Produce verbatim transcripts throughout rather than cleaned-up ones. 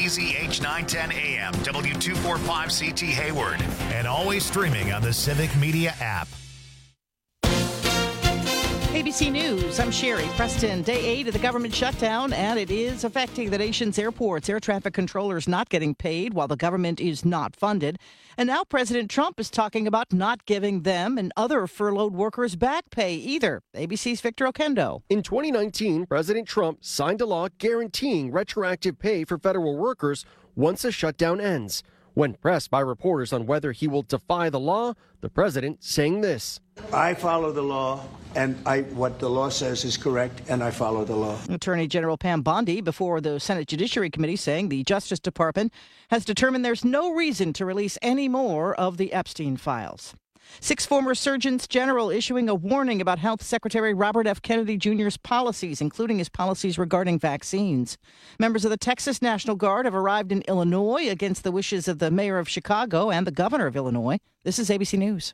Z H nine ten A M, W two forty-five C T Hayward, and always streaming on the Civic Media app. A B C News, I'm Sherry Preston. Day eight of the government shutdown, and it is affecting the nation's airports. Air traffic controllers not getting paid while the government is not funded. And now President Trump is talking about not giving them and other furloughed workers back pay either. A B C's Victor Okendo. In twenty nineteen, President Trump signed a law guaranteeing retroactive pay for federal workers once a shutdown ends. When pressed by reporters on whether he will defy the law, the president saying this. I follow the law, and I what the law says is correct, and I follow the law. Attorney General Pam Bondi before the Senate Judiciary Committee saying the Justice Department has determined there's no reason to release any more of the Epstein files. Six former surgeons general issuing a warning about Health Secretary Robert F. Kennedy Junior's policies, including his policies regarding vaccines. Members of the Texas National Guard have arrived in Illinois against the wishes of the mayor of Chicago and the governor of Illinois. This is A B C News.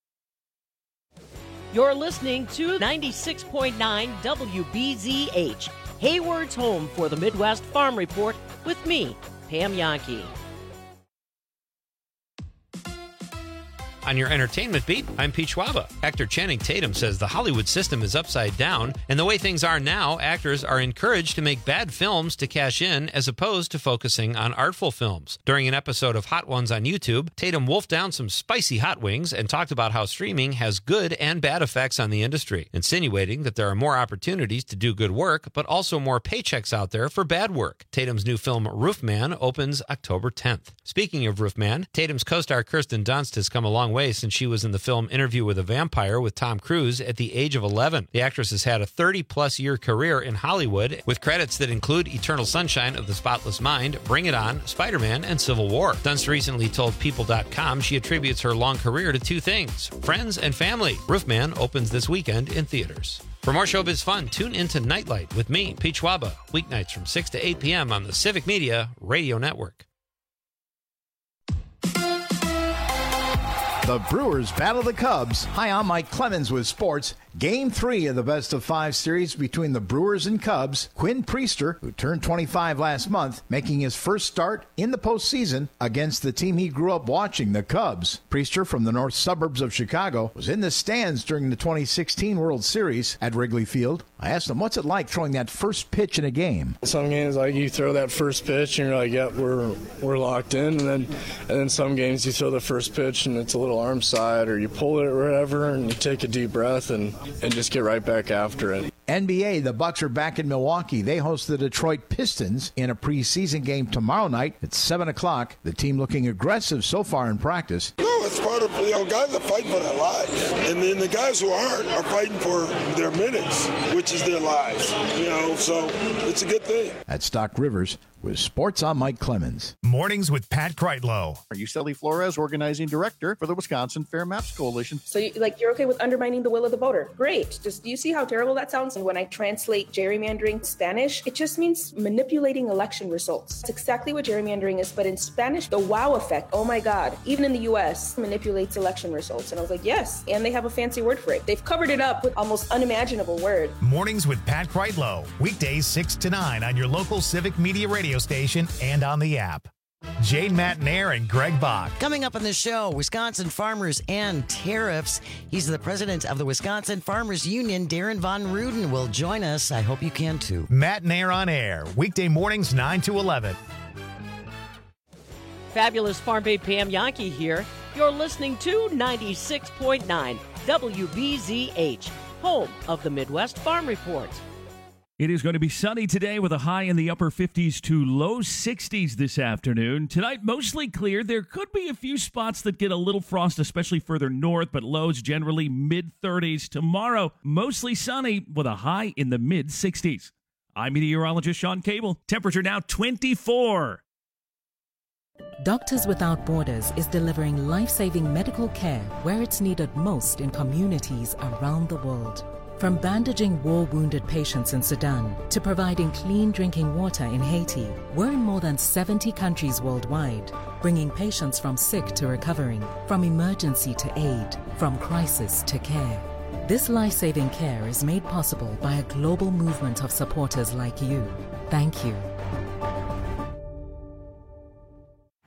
You're listening to ninety-six point nine W B Z H, Hayward's home for the Midwest Farm Report, with me, Pam Yankee. On your entertainment beat, I'm Pete Schwaba. Actor Channing Tatum says the Hollywood system is upside down, and the way things are now, actors are encouraged to make bad films to cash in as opposed to focusing on artful films. During an episode of Hot Ones on YouTube, Tatum wolfed down some spicy hot wings and talked about how streaming has good and bad effects on the industry, insinuating that there are more opportunities to do good work, but also more paychecks out there for bad work. Tatum's new film, Roofman, opens October tenth. Speaking of Roofman, Tatum's co-star Kirsten Dunst has come a long way since she was in the film Interview with a Vampire with Tom Cruise at the age of eleven. The actress has had a thirty-plus year career in Hollywood with credits that include Eternal Sunshine of the Spotless Mind, Bring It On, Spider-Man, and Civil War. Dunst recently told People dot com she attributes her long career to two things, friends and family. Roofman opens this weekend in theaters. For more showbiz fun, tune into Nightlight with me, Pete Schwaba, weeknights from six to eight p.m. on the Civic Media Radio Network. The Brewers battle the Cubs. Hi, I'm Mike Clemens with sports. Game three of the best of five series between the Brewers and Cubs. Quinn Priester, who turned twenty-five last month, making his first start in the postseason against the team he grew up watching, the Cubs. Priester, from the north suburbs of Chicago, was in the stands during the twenty sixteen World Series at Wrigley Field. I asked him, what's it like throwing that first pitch in a game? Some games, like, you throw that first pitch and you're like, yep, we're we're locked in. And then and then some games you throw the first pitch and it's a little arm side, or you pull it or whatever, and you take a deep breath and, and just get right back after it. N B A, the Bucks are back in Milwaukee. They host the Detroit Pistons in a preseason game tomorrow night at seven o'clock. The team looking aggressive so far in practice. No, it's part of, you know, guys are fighting for their lives. And then the guys who aren't are fighting for their minutes, which is their lives. You know, so it's a good thing. At Stock Rivers, with Sports, I'm Mike Clemens. Mornings with Pat Kreitlow. Are you Uceli Flores, organizing director for the Wisconsin Fair Maps Coalition? So, you, like, you're okay with undermining the will of the voter? Great. Just, do you see how terrible that sounds? And when I translate gerrymandering Spanish, it just means manipulating election results. It's exactly what gerrymandering is, but in Spanish, the wow effect. Oh my God. Even in the U S, manipulates election results. And I was like, yes. And they have a fancy word for it. They've covered it up with almost unimaginable word. Mornings with Pat Kreitlow. Weekdays six to nine on your local Civic Media radio station and on the app. Jane Matnair and Greg Bach. Coming up on the show, Wisconsin farmers and tariffs. He's the president of the Wisconsin Farmers Union. Darren Von Ruden will join us. I hope you can too. Matnair on air, weekday mornings nine to eleven. Fabulous Farm Babe Pam Yankee here. You're listening to ninety-six point nine W B Z H, home of the Midwest Farm Report. It is going to be sunny today with a high in the upper fifties to low sixties this afternoon. Tonight, mostly clear. There could be a few spots that get a little frost, especially further north, but lows generally mid-thirties. Tomorrow, mostly sunny with a high in the mid-sixties. I'm meteorologist Sean Cable. Temperature now twenty-four. Doctors Without Borders is delivering life-saving medical care where it's needed most in communities around the world. From bandaging war-wounded patients in Sudan to providing clean drinking water in Haiti, we're in more than seventy countries worldwide, bringing patients from sick to recovering, from emergency to aid, from crisis to care. This life-saving care is made possible by a global movement of supporters like you. Thank you.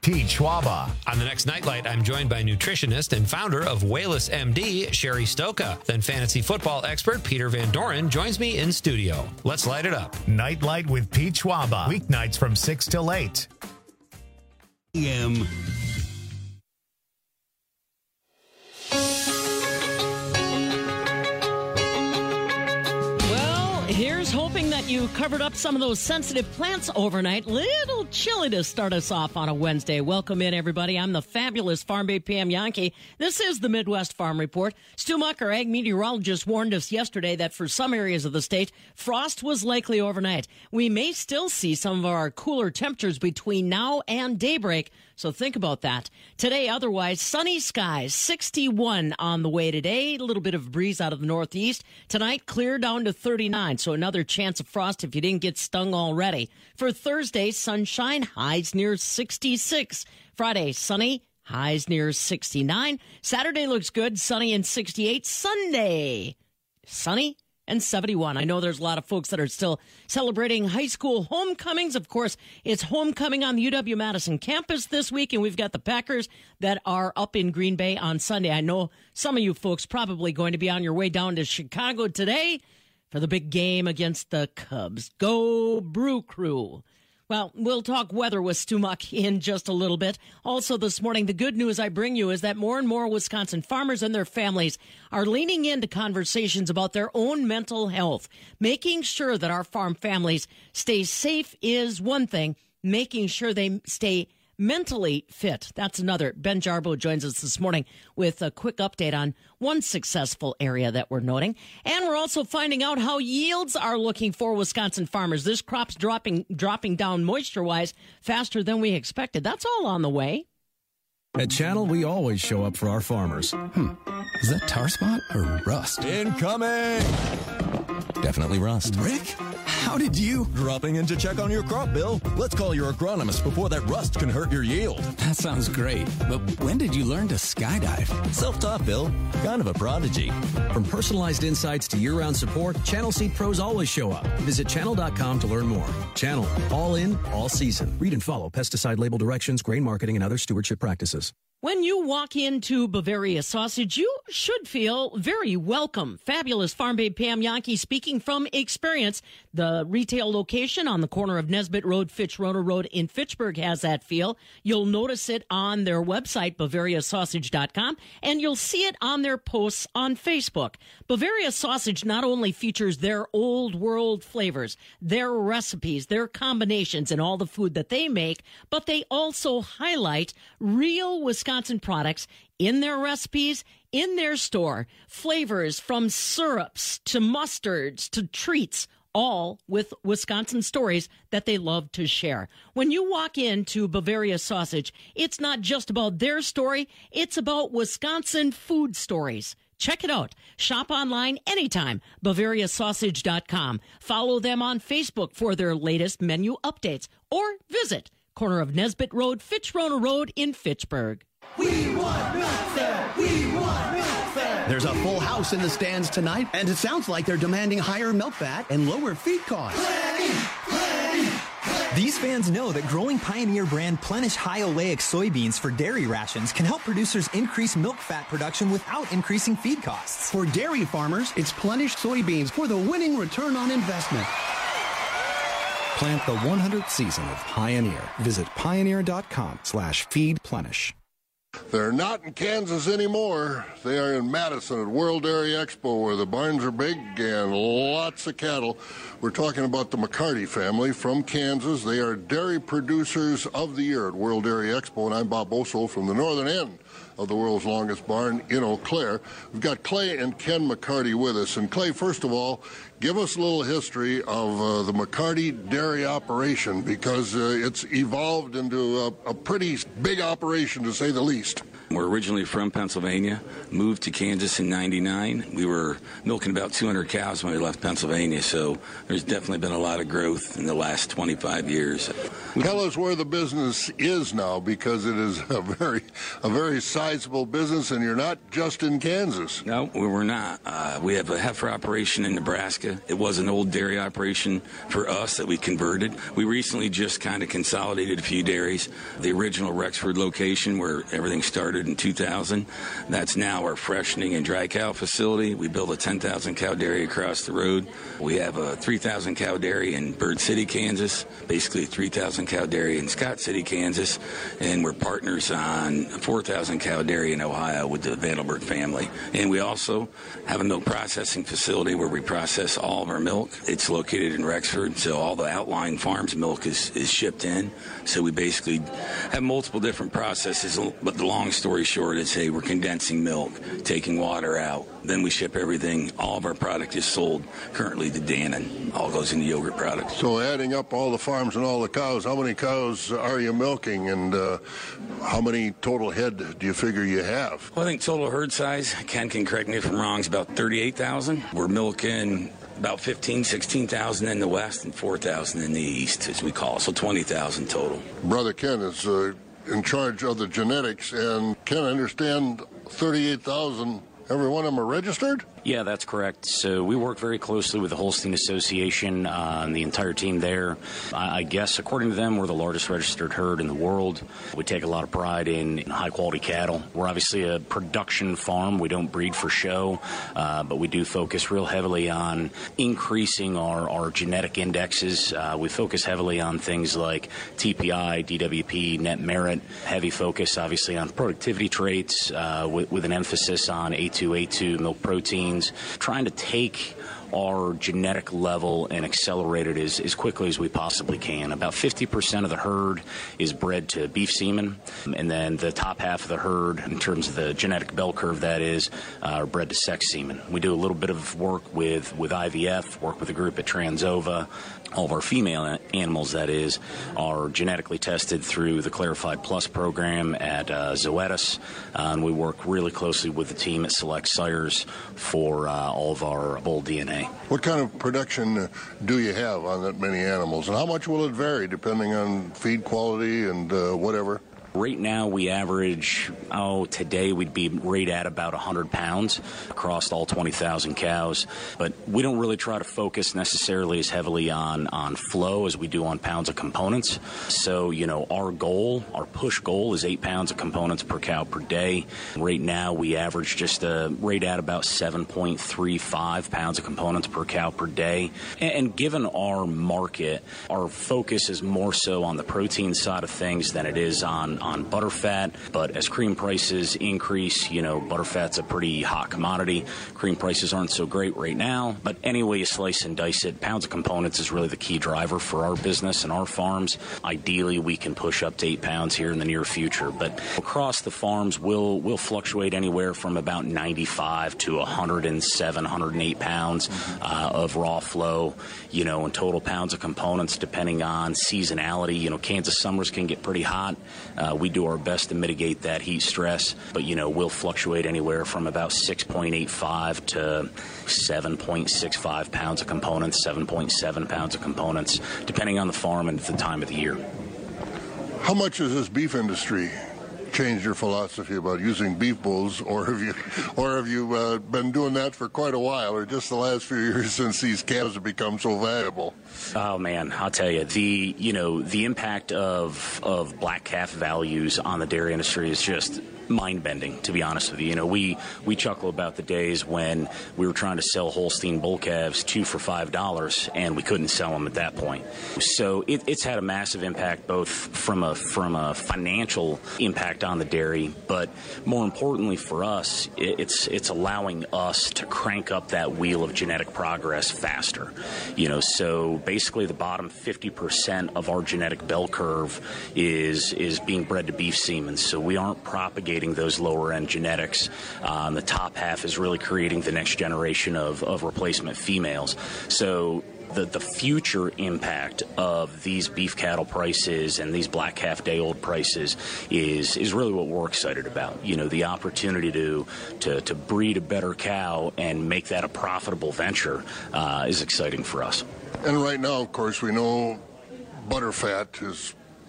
Pete Schwaba. On the next Nightlight, I'm joined by nutritionist and founder of Wayless M D, Sherry Stoka. Then fantasy football expert Peter Van Doren joins me in studio. Let's light it up. Nightlight with Pete Schwaba. Weeknights from six till eight. E M. Here's hoping that you covered up some of those sensitive plants overnight. Little chilly to start us off on a Wednesday. Welcome in, everybody. I'm the fabulous Farm Bay P M Yankee. This is the Midwest Farm Report. Stu Muck, our ag meteorologist, warned us yesterday that for some areas of the state, frost was likely overnight. We may still see some of our cooler temperatures between now and daybreak, so think about that. Today, otherwise, sunny skies, sixty-one on the way today. A little bit of breeze out of the northeast. Tonight, clear down to thirty-nine, so another chance of frost if you didn't get stung already. For Thursday, sunshine, highs near sixty-six. Friday, sunny, highs near sixty-nine. Saturday looks good, sunny and sixty-eight. Sunday, sunny and seventy-one. I know there's a lot of folks that are still celebrating high school homecomings. Of course, it's homecoming on the U W-Madison campus this week, and we've got the Packers that are up in Green Bay on Sunday. I know some of you folks probably going to be on your way down to Chicago today for the big game against the Cubs. Go Brew Crew. Well, we'll talk weather with Stu Muck in just a little bit. Also this morning, the good news I bring you is that more and more Wisconsin farmers and their families are leaning into conversations about their own mental health. Making sure that our farm families stay safe is one thing. Making sure they stay mentally fit, that's another. Ben Jarbo joins us this morning with a quick update on one successful area that we're noting. And we're also finding out how yields are looking for Wisconsin farmers. This crop's dropping dropping down moisture-wise faster than we expected. That's all on the way. At Channel, we always show up for our farmers. Hmm. Is that tar spot or rust? Incoming! Definitely rust. Rick? How did you? Dropping in to check on your crop, Bill. Let's call your agronomist before that rust can hurt your yield. That sounds great. But when did you learn to skydive? Self-taught, Bill. Kind of a prodigy. From personalized insights to year-round support, Channel Seed Pros always show up. Visit channel dot com to learn more. Channel. All in, all season. Read and follow pesticide label directions, grain marketing, and other stewardship practices. When you walk into Bavaria Sausage, you should feel very welcome. Fabulous Farm Babe Pam Yankee speaking from experience. The retail location on the corner of Nesbitt Road, Fitch-Roner Road in Fitchburg has that feel. You'll notice it on their website, bavaria sausage dot com, and you'll see it on their posts on Facebook. Bavaria Sausage not only features their old world flavors, their recipes, their combinations, and all the food that they make, but they also highlight real Wisconsin Wisconsin products in their recipes, in their store. Flavors from syrups to mustards to treats, all with Wisconsin stories that they love to share. When you walk into Bavaria Sausage, it's not just about their story, it's about Wisconsin food stories. Check it out. Shop online anytime, bavaria sausage dot com. Follow them on Facebook for their latest menu updates, or visit corner of Nesbitt Road, Fitch-Roner Road in Fitchburg. We want milk fat! We want milk fat! There's a full house in the stands tonight, and it sounds like they're demanding higher milk fat and lower feed costs. Plenty, plenty, plenty. These fans know that growing Pioneer brand Plenish high oleic soybeans for dairy rations can help producers increase milk fat production without increasing feed costs. For dairy farmers, it's Plenish soybeans for the winning return on investment. Plant the one hundredth season of Pioneer. Visit pioneer dot com slash feed plenish. They're not in Kansas anymore. They are in Madison at World Dairy Expo, where the barns are big and lots of cattle. We're talking about the McCarty family from Kansas. They are dairy producers of the year at World Dairy Expo, and I'm Bob Boso from the northern end of the world's longest barn in Eau Claire. We've got Clay and Ken McCarty with us. And Clay, first of all, give us a little history of uh, the McCarty dairy operation, because uh, it's evolved into a, a pretty big operation, to say the least. We're originally from Pennsylvania, moved to Kansas in ninety-nine. We were milking about two hundred cows when we left Pennsylvania, so there's definitely been a lot of growth in the last twenty-five years. Tell us where the business is now, because it is a very, a very sizable sizable business, and you're not just in Kansas. No, we were not. Uh, we have a heifer operation in Nebraska. It was an old dairy operation for us that we converted. We recently just kind of consolidated a few dairies. The original Rexford location, where everything started in two thousand, that's now our freshening and dry cow facility. We built a ten thousand cow dairy across the road. We have a three thousand cow dairy in Bird City, Kansas, basically a three thousand cow dairy in Scott City, Kansas, and we're partners on a four thousand cow dairy in Ohio with the Vandelberg family. And we also have a milk processing facility where we process all of our milk. It's located in Rexford, so all the outlying farms' milk is, is shipped in. So we basically have multiple different processes, but the long story short is, hey, we're condensing milk, taking water out, then we ship everything. All of our product is sold currently to Dannon. All goes into yogurt products. So adding up all the farms and all the cows, how many cows are you milking, and uh, how many total head do you figure you have? Well, I think total herd size, Ken can correct me if I'm wrong, is about thirty-eight thousand. We're milking about fifteen, sixteen thousand in the west and four thousand in the east, as we call it, so twenty thousand total. Brother Ken is uh, in charge of the genetics, and Ken, I understand thirty-eight thousand, every one of them are registered? Yeah, that's correct. So we work very closely with the Holstein Association uh, and the entire team there. I, I guess, according to them, we're the largest registered herd in the world. We take a lot of pride in, in high-quality cattle. We're obviously a production farm. We don't breed for show, uh, but we do focus real heavily on increasing our, our genetic indexes. Uh, we focus heavily on things like T P I, D W P, net merit, heavy focus, obviously, on productivity traits uh, with, with an emphasis on A two A two, milk protein, trying to take our genetic level and accelerate it as, as quickly as we possibly can. About fifty percent of the herd is bred to beef semen, and then the top half of the herd, in terms of the genetic bell curve that is, uh, are bred to sex semen. We do a little bit of work with, with I V F, work with a group at Transova. All of our female animals, that is, are genetically tested through the Clarified Plus program at uh, Zoetis, uh, and we work really closely with the team at Select Sires for uh, all of our bull D N A. What kind of production do you have on that many animals, and how much will it vary depending on feed quality and uh, whatever? Right now, we average, oh, today we'd be right at about one hundred pounds across all twenty thousand cows. But we don't really try to focus necessarily as heavily on, on flow as we do on pounds of components. So, you know, our goal, our push goal is eight pounds of components per cow per day. Right now, we average just uh, right at about seven point three five pounds of components per cow per day. And, and given our market, our focus is more so on the protein side of things than it is on on butterfat. But as cream prices increase, you know, butterfat's a pretty hot commodity. Cream prices aren't so great right now, but any way you slice and dice it, pounds of components is really the key driver for our business and our farms. Ideally, we can push up to eight pounds here in the near future, but across the farms, we'll, we'll fluctuate anywhere from about ninety-five to one hundred seven, one hundred eight pounds uh, of raw flow, you know, in total pounds of components, depending on seasonality. You know, Kansas summers can get pretty hot. Uh, we do our best to mitigate that heat stress, but, you know, we'll fluctuate anywhere from about six point eight five to seven point six five pounds of components, seven point seven pounds of components, depending on the farm and the time of the year. How much has this beef industry changed your philosophy about using beef bulls, or have you, or have you uh, been doing that for quite a while, or just the last few years since these calves have become so valuable? Oh man, I'll tell you, the you know the impact of of black calf values on the dairy industry is just mind-bending, to be honest with you. You know, we we chuckle about the days when we were trying to sell Holstein bull calves two for five dollars, and we couldn't sell them at that point. So it, it's had a massive impact, both from a from a financial impact on the dairy, but more importantly for us, it, it's it's allowing us to crank up that wheel of genetic progress faster. You know, so basically the bottom fifty percent of our genetic bell curve is is being bred to beef semen. So we aren't propagating those lower end genetics. Uh, and the top half is really creating the next generation of, of replacement females. So the, the future impact of these beef cattle prices and these black calf day old prices is is really what we're excited about. You know, the opportunity to to, to breed a better cow and make that a profitable venture uh, is exciting for us. And right now, of course, we know butterfat is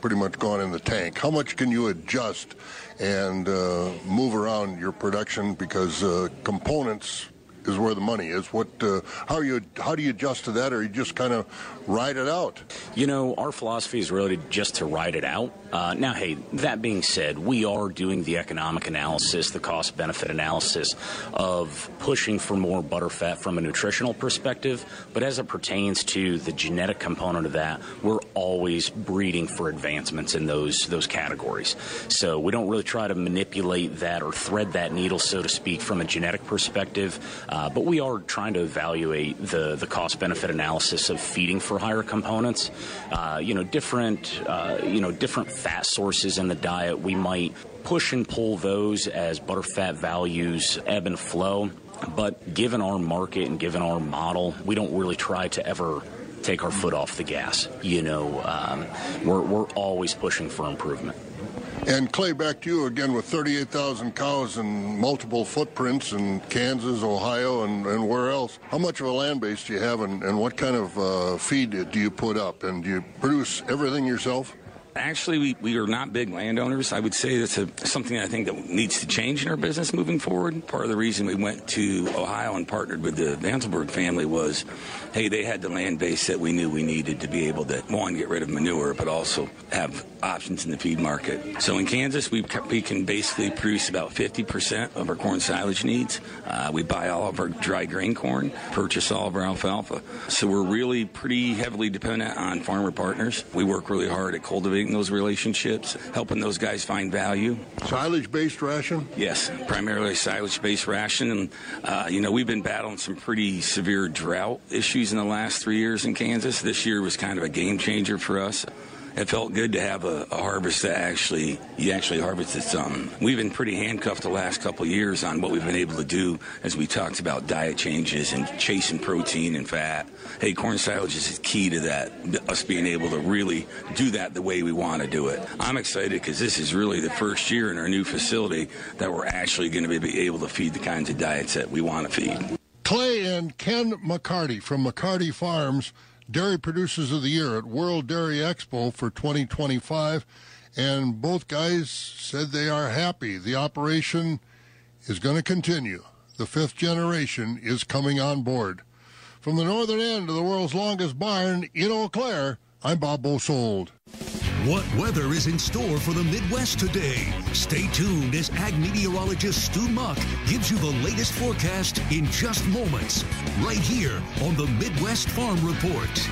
pretty much gone in the tank. How much can you adjust and uh, move around your production, because uh, components is where the money is? What? Uh, how are you? How do you adjust to that, or you just kind of ride it out? You know, our philosophy is really just to ride it out. Uh, now, hey, that being said, we are doing the economic analysis, the cost-benefit analysis of pushing for more butterfat from a nutritional perspective. But as it pertains to the genetic component of that, we're always breeding for advancements in those those categories. So we don't really try to manipulate that or thread that needle, so to speak, from a genetic perspective. Uh, but we are trying to evaluate the, the cost-benefit analysis of feeding for higher components. Uh, you know, different, uh, you know, different fat sources in the diet, we might push and pull those as butterfat values ebb and flow. But given our market and given our model, we don't really try to ever take our foot off the gas. You know, um, we're, we're always pushing for improvement. And Clay, back to you again with thirty-eight thousand cows and multiple footprints in Kansas, Ohio, and, and where else. How much of a land base do you have, and, and what kind of uh, feed do you put up? And do you produce everything yourself? Actually, we, we are not big landowners. I would say that's a, something I think that needs to change in our business moving forward. Part of the reason we went to Ohio and partnered with the Vanselberg family was, hey, they had the land base that we knew we needed to be able to, one, get rid of manure, but also have options in the feed market. So in Kansas, we, we can basically produce about fifty percent of our corn silage needs. Uh, we buy all of our dry grain corn, purchase all of our alfalfa. So we're really pretty heavily dependent on farmer partners. We work really hard at cultivating those relationships, helping those guys find value. Silage-based ration? Yes, primarily silage-based ration. And, uh, you know, we've been battling some pretty severe drought issues in the last three years in Kansas. This year was kind of a game changer for us. It felt good to have a, a harvest that actually, you actually harvested something. We've been pretty handcuffed the last couple of years on what we've been able to do as we talked about diet changes and chasing protein and fat. Hey, corn silage is key to that, us being able to really do that the way we want to do it. I'm excited because this is really the first year in our new facility that we're actually going to be able to feed the kinds of diets that we want to feed. Clay and Ken McCarty from McCarty Farms, Dairy Producers of the Year at World Dairy Expo for twenty twenty-five, and both guys said they are happy. The operation is going to continue. The fifth generation is coming on board. From the northern end of the world's longest barn in Eau Claire, I'm Bob Bosold. What weather is in store for the Midwest today? Stay tuned as ag meteorologist Stu Muck gives you the latest forecast in just moments, right here on the Midwest Farm Report.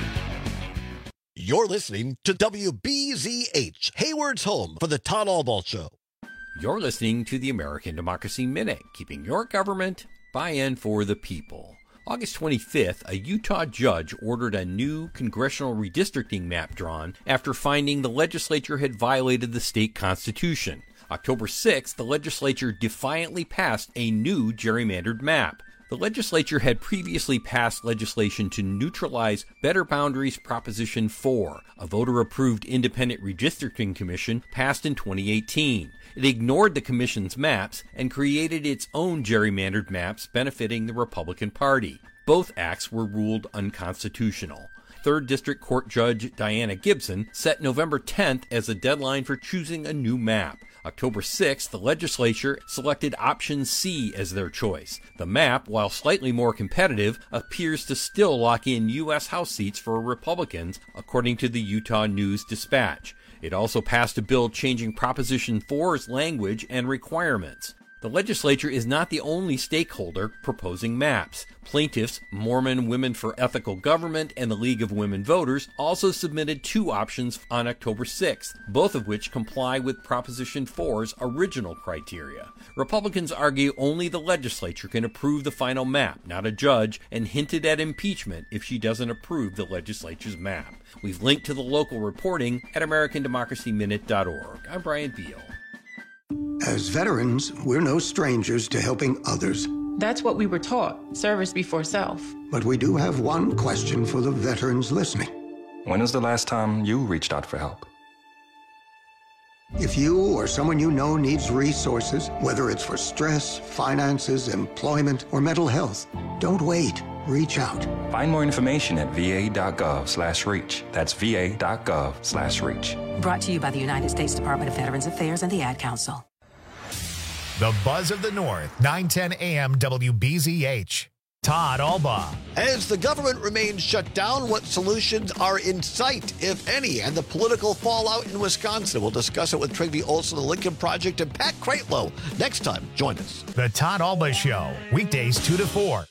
You're listening to W B Z H, Hayward's home for the Todd Albaugh Show. You're listening to the American Democracy Minute, keeping your government buy-in for the people. August twenty-fifth, a Utah judge ordered a new congressional redistricting map drawn after finding the legislature had violated the state constitution. October sixth, the legislature defiantly passed a new gerrymandered map. The legislature had previously passed legislation to neutralize Better Boundaries Proposition four, a voter-approved independent redistricting commission passed in twenty eighteen. It ignored the commission's maps and created its own gerrymandered maps benefiting the Republican Party. Both acts were ruled unconstitutional. third District Court Judge Diana Gibson set November tenth as a deadline for choosing a new map. October sixth, the legislature selected option C as their choice. The map, while slightly more competitive, appears to still lock in U S House seats for Republicans, according to the Utah News Dispatch. It also passed a bill changing Proposition four's language and requirements. The legislature is not the only stakeholder proposing maps. Plaintiffs, Mormon Women for Ethical Government and the League of Women Voters also submitted two options on October sixth, both of which comply with Proposition four's original criteria. Republicans argue only the legislature can approve the final map, not a judge, and hinted at impeachment if she doesn't approve the legislature's map. We've linked to the local reporting at American Democracy Minute dot org. I'm Brian Beal. As veterans, we're no strangers to helping others. That's what we were taught, service before self. But we do have one question for the veterans listening. When was the last time you reached out for help? If you or someone you know needs resources, whether it's for stress, finances, employment, or mental health, don't wait. reach out. Find more information at va.gov slash reach. That's va.gov slash reach. Brought to you by the United States Department of Veterans Affairs and the Ad Council. The Buzz of the North, nine ten A M W B Z H. Todd Alba. As the government remains shut down, what solutions are in sight, if any, and the political fallout in Wisconsin? We'll discuss it with Trygve Olson, the Lincoln Project, and Pat Kreitlow. Next time, join us. The Todd Alba Show, weekdays two to four.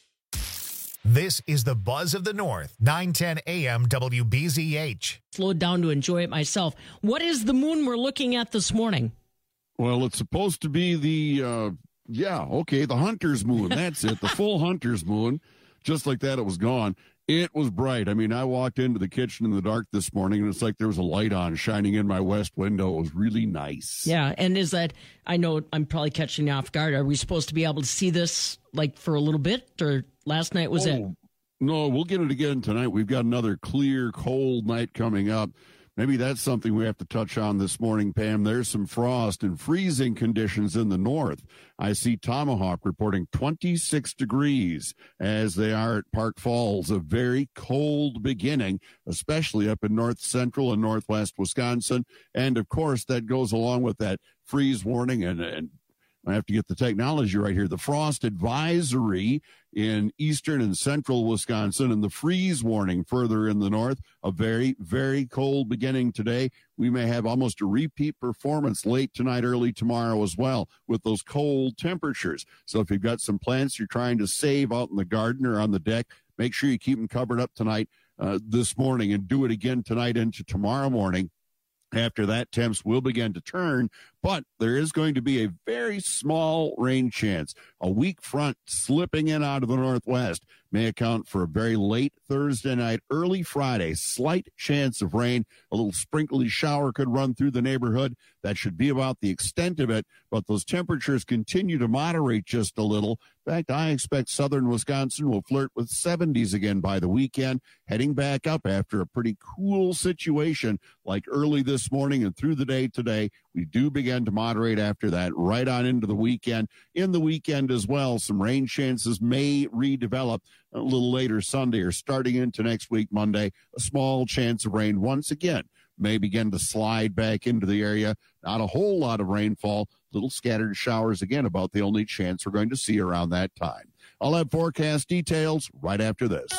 This is the Buzz of the North, nine ten A M W B Z H. Slowed down to enjoy it myself. What is the moon we're looking at this morning? Well, it's supposed to be the... Uh... Yeah, okay, the hunter's moon. That's it, the full hunter's moon. Just like that, it was gone. It was bright. I mean, I walked into the kitchen in the dark this morning, and it's like there was a light on shining in my west window. It was really nice. Yeah, and is that, I know I'm probably catching you off guard. Are we supposed to be able to see this, like, for a little bit, or last night was oh, it? No, we'll get it again tonight. We've got another clear, cold night coming up. Maybe that's something we have to touch on this morning, Pam. There's some frost and freezing conditions in the north. I see Tomahawk reporting twenty-six degrees as they are at Park Falls, a very cold beginning, especially up in north central and northwest Wisconsin. And, of course, that goes along with that freeze warning and, and I have to get the technology right here. The frost advisory in eastern and central Wisconsin and the freeze warning further in the north. A very, very cold beginning today. We may have almost a repeat performance late tonight, early tomorrow as well with those cold temperatures. So if you've got some plants you're trying to save out in the garden or on the deck, make sure you keep them covered up tonight, uh, this morning, and do it again tonight into tomorrow morning. After that, temps will begin to turn, but there is going to be a very small rain chance. A weak front slipping in out of the northwest may account for a very late Thursday night, early Friday, slight chance of rain. A little sprinkly shower could run through the neighborhood. That should be about the extent of it, but those temperatures continue to moderate just a little. In fact, I expect southern Wisconsin will flirt with seventies again by the weekend, heading back up after a pretty cool situation like early this morning and through the day today. We do begin to moderate after that, right on into the weekend. In the weekend as well, some rain chances may redevelop a little later Sunday or starting into next week, Monday. A small chance of rain once again may begin to slide back into the area. Not a whole lot of rainfall, little scattered showers again, about the only chance we're going to see around that time. I'll have forecast details right after this.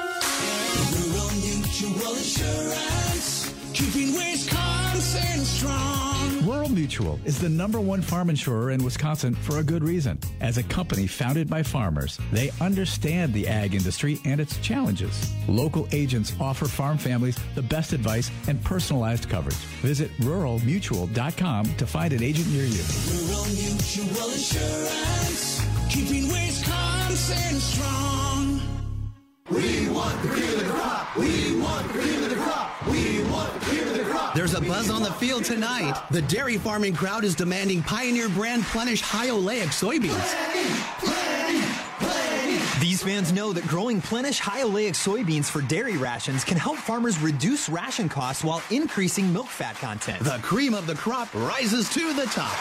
Rural Mutual Insurance, keeping Wisconsin strong. Rural Mutual is the number one farm insurer in Wisconsin for a good reason. As a company founded by farmers, they understand the ag industry and its challenges. Local agents offer farm families the best advice and personalized coverage. Visit rural mutual dot com to find an agent near you. Rural Mutual Insurance, keeping Wisconsin strong. We want the cream of the crop. We want the cream of the crop. We want the cream of the crop. There's a buzz on the field tonight. The dairy farming crowd is demanding Pioneer brand Plenish high oleic soybeans. Plenty, plenty, plenty. These fans know that growing Plenish high oleic soybeans for dairy rations can help farmers reduce ration costs while increasing milk fat content. The cream of the crop rises to the top.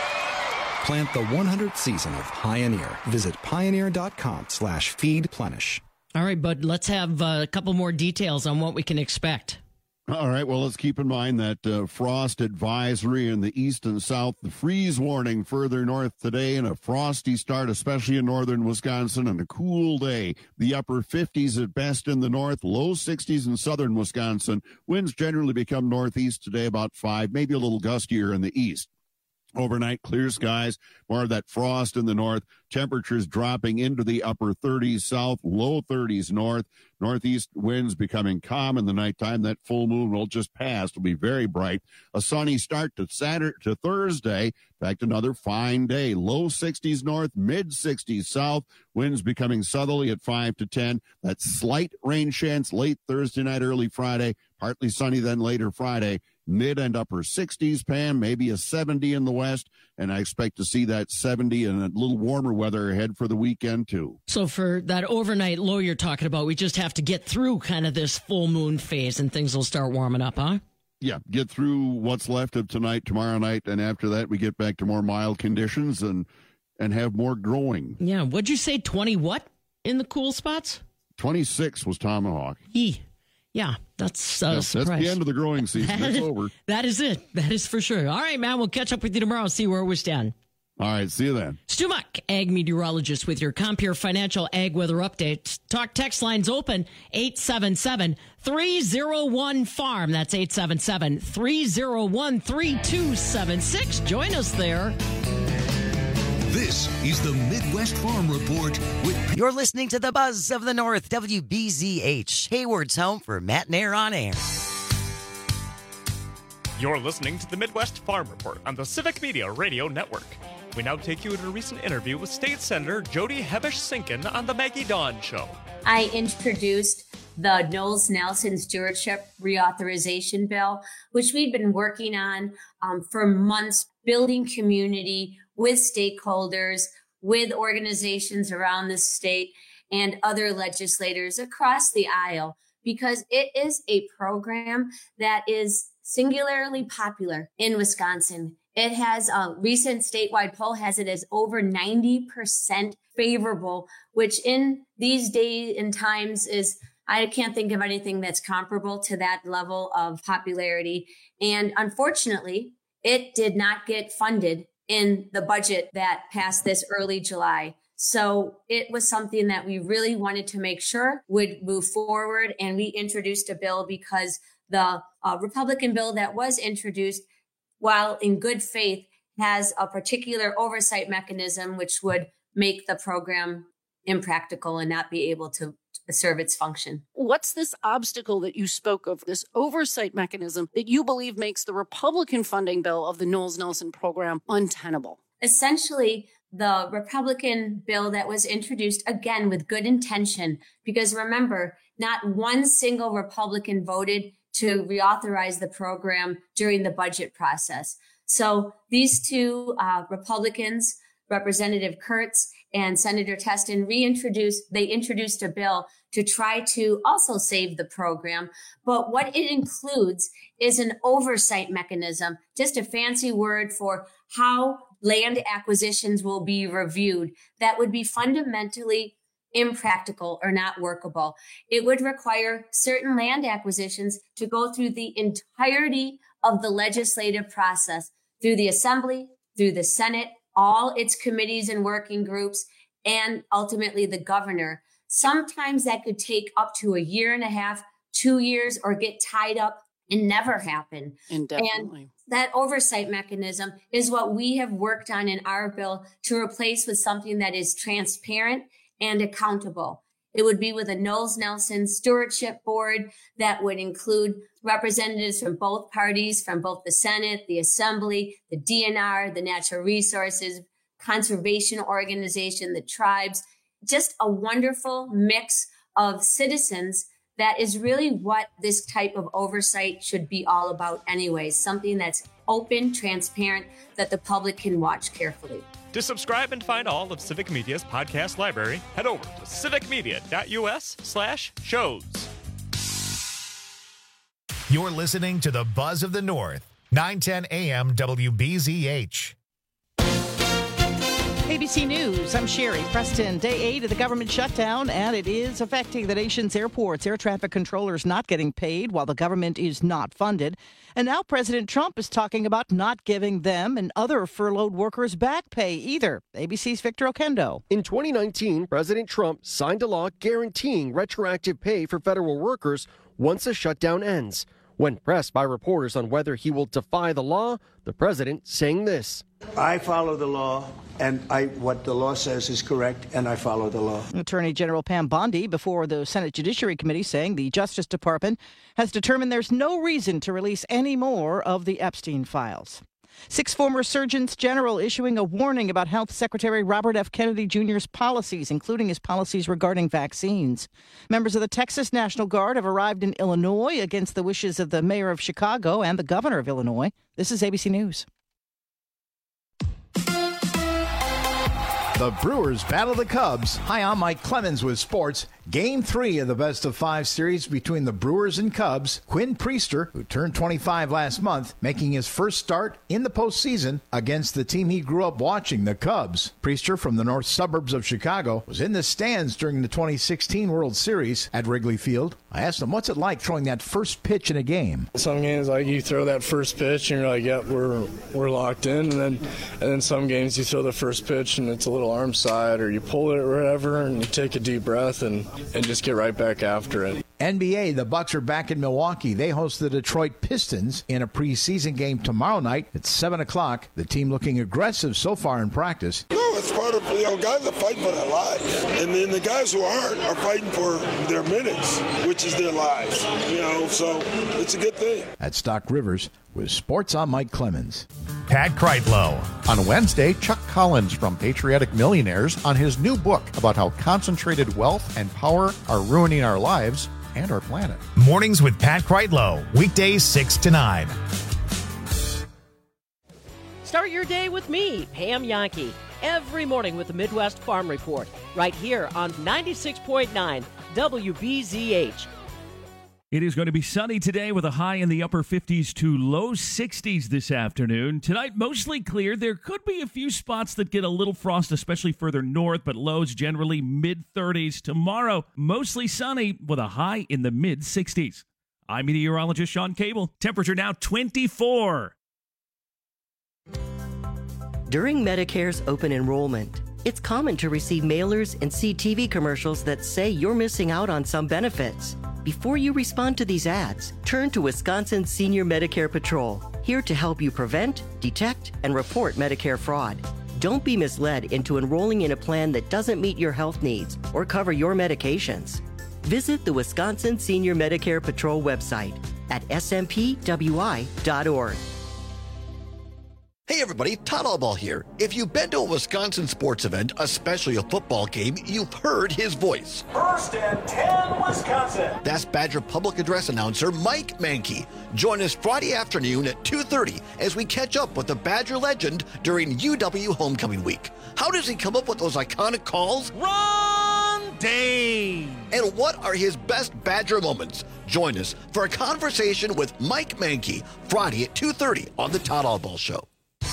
Plant the one hundredth season of Pioneer. Visit pioneer.com slash feed Plenish. All right, bud, let's have uh, a couple more details on what we can expect. All right, well, let's keep in mind that uh, frost advisory in the east and south, the freeze warning further north today, and a frosty start, especially in northern Wisconsin, and a cool day. The upper fifties at best in the north, low sixties in southern Wisconsin. Winds generally become northeast today, about five, maybe a little gustier in the east. Overnight, clear skies, more of that frost in the north. Temperatures dropping into the upper thirties south, low thirties north. Northeast winds becoming calm in the nighttime. That full moon will just pass. It'll be very bright. A sunny start to Saturday to Thursday. In fact, another fine day. Low sixties north, mid sixties south. Winds becoming southerly at five to ten. That slight rain chance late Thursday night, early Friday. Partly sunny then later Friday. Mid and upper sixties, Pam, maybe a seventy in the west, and I expect to see that seventy and a little warmer weather ahead for the weekend, too. So for that overnight low you're talking about, we just have to get through kind of this full moon phase and things will start warming up, huh? Yeah, get through what's left of tonight, tomorrow night, and after that we get back to more mild conditions and and have more growing. Yeah, what'd you say, twenty what in the cool spots? twenty-six was tomahawk. He, yeah, that's uh, That's, that's the end of the growing season. That It's is, over. That is it. That is for sure. All right, man, we'll catch up with you tomorrow, see where we stand. All right, see you then. Stu Muck, ag meteorologist with your Compeer Financial Ag Weather Update. Talk text lines open, eight seven seven, three oh one, farm. That's eight seven seven, three oh one, three two seven six. Join us there. This is the Midwest Farm Report with... You're listening to the Buzz of the North, W B Z H, Hayward's home for Matt Nair on air. You're listening to the Midwest Farm Report on the Civic Media Radio Network. We now take you to a recent interview with State Senator Jody Hebesh-Sinken on the Maggie Dawn Show. I introduced the Knowles-Nelson Stewardship Reauthorization Bill, which we've been working on um, for months, building community with stakeholders, with organizations around the state and other legislators across the aisle, because it is a program that is singularly popular in Wisconsin. It has a recent statewide poll has it as over ninety percent favorable, which in these days and times is, I can't think of anything that's comparable to that level of popularity. And unfortunately, it did not get funded in the budget that passed this early July. So it was something that we really wanted to make sure would move forward. And we introduced a bill because the uh, Republican bill that was introduced, while in good faith, has a particular oversight mechanism which would make the program impractical and not be able to serve its function. What's this obstacle that you spoke of, this oversight mechanism that you believe makes the Republican funding bill of the Knowles-Nelson program untenable? Essentially, the Republican bill that was introduced, again, with good intention, because remember, not one single Republican voted to reauthorize the program during the budget process. So these two uh, Republicans, Representative Kurtz and Senator Testin, reintroduced, they introduced a bill to try to also save the program. But what it includes is an oversight mechanism, just a fancy word for how land acquisitions will be reviewed that would be fundamentally impractical or not workable. It would require certain land acquisitions to go through the entirety of the legislative process, through the Assembly, through the Senate, all its committees and working groups, and ultimately the governor. Sometimes that could take up to a year and a half, two years, or get tied up and never happen. Indefinitely. And that oversight mechanism is what we have worked on in our bill to replace with something that is transparent and accountable. It would be with a Knowles-Nelson Stewardship Board that would include representatives from both parties, from both the Senate, the Assembly, the D N R, the Natural Resources, Conservation Organization, the tribes, just a wonderful mix of citizens. That is really what this type of oversight should be all about anyways, something that's open, transparent, that the public can watch carefully. To subscribe and find all of Civic Media's podcast library, head over to civicmedia.us slash shows. You're listening to the Buzz of the North, nine ten A M W B Z H. A B C News, I'm Sherry Preston. Day eight of the government shutdown, and it is affecting the nation's airports. Air traffic controllers not getting paid while the government is not funded. And now President Trump is talking about not giving them and other furloughed workers back pay either. A B C's Victor Okendo. In twenty nineteen, President Trump signed a law guaranteeing retroactive pay for federal workers once a shutdown ends. When pressed by reporters on whether he will defy the law, the president saying this. I follow the law, and I what the law says is correct, and I follow the law. Attorney General Pam Bondi before the Senate Judiciary Committee saying the Justice Department has determined there's no reason to release any more of the Epstein files. Six former surgeons general issuing a warning about Health Secretary Robert F. Kennedy Junior's policies, including his policies regarding vaccines. Members of the Texas National Guard have arrived in Illinois against the wishes of the mayor of Chicago and the governor of Illinois. This is A B C News. The Brewers battle the Cubs. Hi, I'm Mike Clemens with sports. Game three of the best of five series between the Brewers and Cubs. Quinn Priester, who turned twenty-five last month, making his first start in the postseason against the team he grew up watching, the Cubs. Priester, from the north suburbs of Chicago, was in the stands during the twenty sixteen World Series at Wrigley Field. I asked him, what's it like throwing that first pitch in a game? Some games, like, you throw that first pitch and you're like, yep, we're we're locked in. And then and then some games you throw the first pitch and it's a little arm side, or you pull it or whatever, and you take a deep breath and, and just get right back after it. N B A, the Bucks are back in Milwaukee. They host the Detroit Pistons in a preseason game tomorrow night at seven o'clock. The team looking aggressive so far in practice. No, it's part of, you know, guys are fighting for their lives. And then the guys who aren't are fighting for their minutes, which is their lives. You know, so it's a good thing. At Stock Rivers, with Sports, I'm Mike Clemens. Pat Kreitlow. On Wednesday, Chuck Collins from Patriotic Millionaires on his new book about how concentrated wealth and power are ruining our lives and our planet. Mornings with Pat Kreitlow. Weekdays six to nine. Start your day with me, Pam Yankee, every morning with the Midwest Farm Report, right here on ninety-six point nine W B Z H. It is going to be sunny today with a high in the upper fifties to low sixties this afternoon. Tonight, mostly clear. There could be a few spots that get a little frost, especially further north, but lows generally mid-thirties. Tomorrow, mostly sunny with a high in the mid-sixties. I'm meteorologist Sean Cable. Temperature now twenty-four. During Medicare's open enrollment, it's common to receive mailers and see T V commercials that say you're missing out on some benefits. Before you respond to these ads, turn to Wisconsin Senior Medicare Patrol, here to help you prevent, detect, and report Medicare fraud. Don't be misled into enrolling in a plan that doesn't meet your health needs or cover your medications. Visit the Wisconsin Senior Medicare Patrol website at s m p w i dot org. Hey everybody, Todd Allball here. If you've been to a Wisconsin sports event, especially a football game, you've heard his voice. First and ten, Wisconsin. That's Badger Public Address announcer Mike Mankey. Join us Friday afternoon at two thirty as we catch up with the Badger legend during U W Homecoming Week. How does he come up with those iconic calls? Ron Dane. And what are his best Badger moments? Join us for a conversation with Mike Mankey Friday at two thirty on the Todd Allball Show.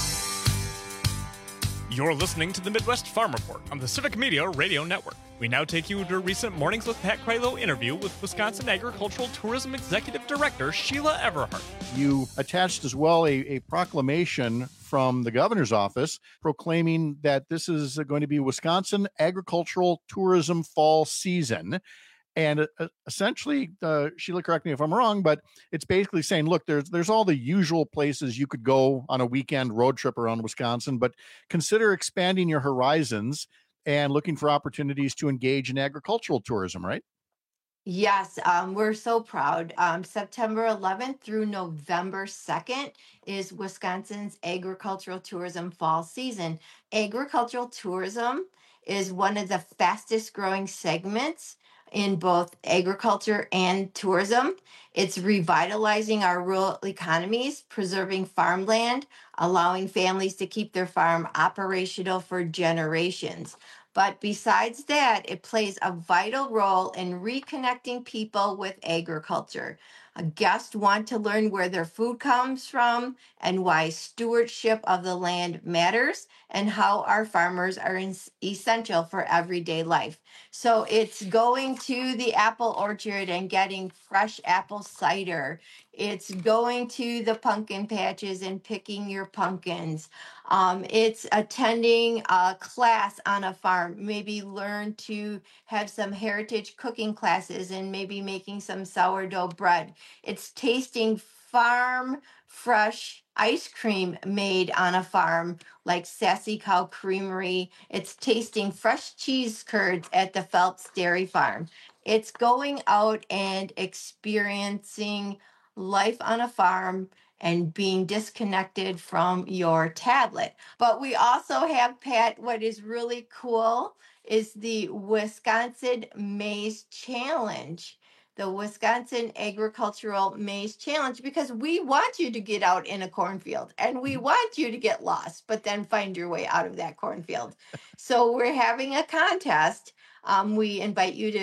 You're listening to the Midwest Farm Report on the Civic Media Radio Network. We now take you to a recent Mornings with Pat Kreitlow interview with Wisconsin Agricultural Tourism Executive Director Sheila Everhart. You attached as well a, a proclamation from the governor's office proclaiming that this is going to be Wisconsin Agricultural Tourism Fall Season. And uh, essentially, uh, Sheila, correct me if I'm wrong, but it's basically saying, look, there's there's all the usual places you could go on a weekend road trip around Wisconsin, but consider expanding your horizons and looking for opportunities to engage in agricultural tourism, right? Yes, um, we're so proud. Um, September eleventh through November second is Wisconsin's agricultural tourism fall season. Agricultural tourism is one of the fastest growing segments in both agriculture and tourism. It's revitalizing our rural economies, preserving farmland, allowing families to keep their farm operational for generations. But besides that, it plays a vital role in reconnecting people with agriculture. Uh, Guests want to learn where their food comes from and why stewardship of the land matters and how our farmers are in- essential for everyday life. So it's going to the apple orchard and getting fresh apple cider. It's going to the pumpkin patches and picking your pumpkins. Um, it's attending a class on a farm, maybe learn to have some heritage cooking classes and maybe making some sourdough bread. It's tasting farm fresh ice cream made on a farm like Sassy Cow Creamery. It's tasting fresh cheese curds at the Phelps Dairy Farm. It's going out and experiencing life on a farm and being disconnected from your tablet. But we also have, Pat, what is really cool is the Wisconsin Maize Challenge. The Wisconsin Agricultural Maize Challenge, because we want you to get out in a cornfield and we want you to get lost, but then find your way out of that cornfield. So we're having a contest. Um, we invite you to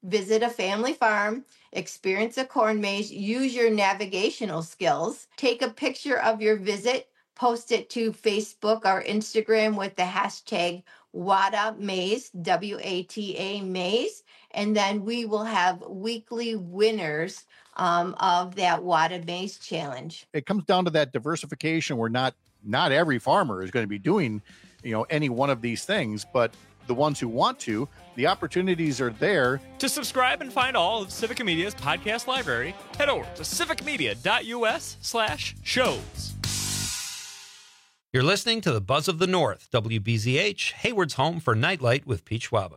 Visit a family farm, experience a corn maze, use your navigational skills, take a picture of your visit, post it to Facebook or Instagram with the hashtag WATA Maze, W A T A Maze, and then we will have weekly winners um, of that WATA Maze Challenge. It comes down to that diversification where not not every farmer is going to be doing, you know, any one of these things, but the ones who want to, the opportunities are there. To subscribe and find all of Civica Media's podcast library, head over to civicmedia.us slash shows. You're listening to the Buzz of the North, W B Z H, Hayward's home for Nightlight with Pete Schwaba.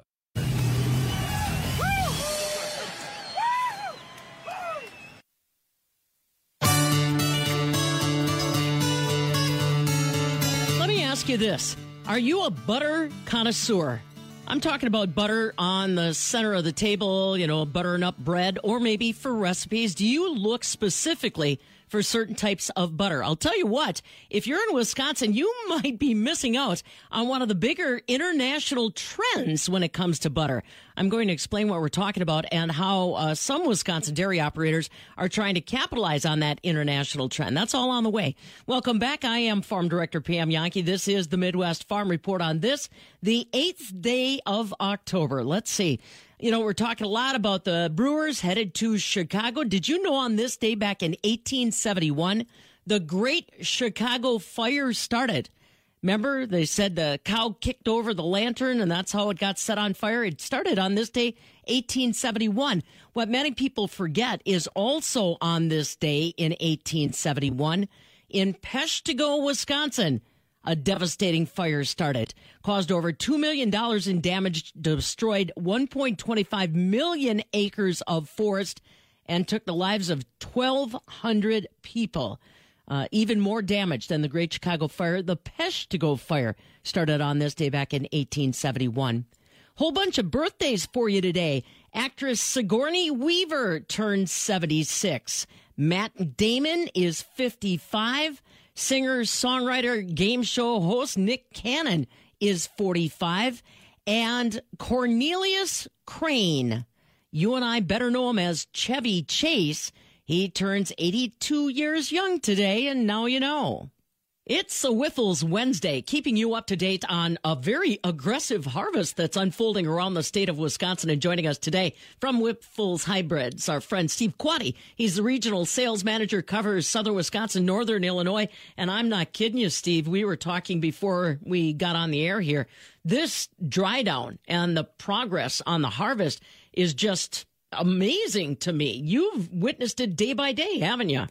Let me ask you this. Are you a butter connoisseur? I'm talking about butter on the center of the table, you know, buttering up bread, or maybe for recipes. Do you look specifically for certain types of butter? I'll tell you what, if you're in Wisconsin, you might be missing out on one of the bigger international trends when it comes to butter. I'm going to explain what we're talking about and how uh, some Wisconsin dairy operators are trying to capitalize on that international trend. That's all on the way. Welcome back. I am Farm Director Pam Yankee. This is the Midwest Farm Report on this, the eighth day of October. Let's see. You know, we're talking a lot about the Brewers headed to Chicago. Did you know on this day back in eighteen seventy-one, the Great Chicago Fire started? Remember, they said the cow kicked over the lantern and that's how it got set on fire. It started on this day, eighteen seventy-one. What many people forget is also on this day in eighteen seventy-one, in Peshtigo, Wisconsin, a devastating fire started, caused over two million dollars in damage, destroyed one point two five million acres of forest, and took the lives of twelve hundred people. Uh, even more damage than the Great Chicago Fire. The Peshtigo Fire started on this day back in eighteen seventy-one. Whole bunch of birthdays for you today. Actress Sigourney Weaver turned seventy-six. Matt Damon is fifty-five. Singer, songwriter, game show host Nick Cannon is forty-five. And Cornelius Crane, you and I better know him as Chevy Chase, he turns eighty-two years young today, and now you know. It's a Whiffles Wednesday, keeping you up to date on a very aggressive harvest that's unfolding around the state of Wisconsin. And joining us today from Whiffles Hybrids, our friend Steve Quaddy. He's the regional sales manager, covers southern Wisconsin, northern Illinois. And I'm not kidding you, Steve. We were talking before we got on the air here. This dry down and the progress on the harvest is just amazing to me. You've witnessed it day by day, haven't you?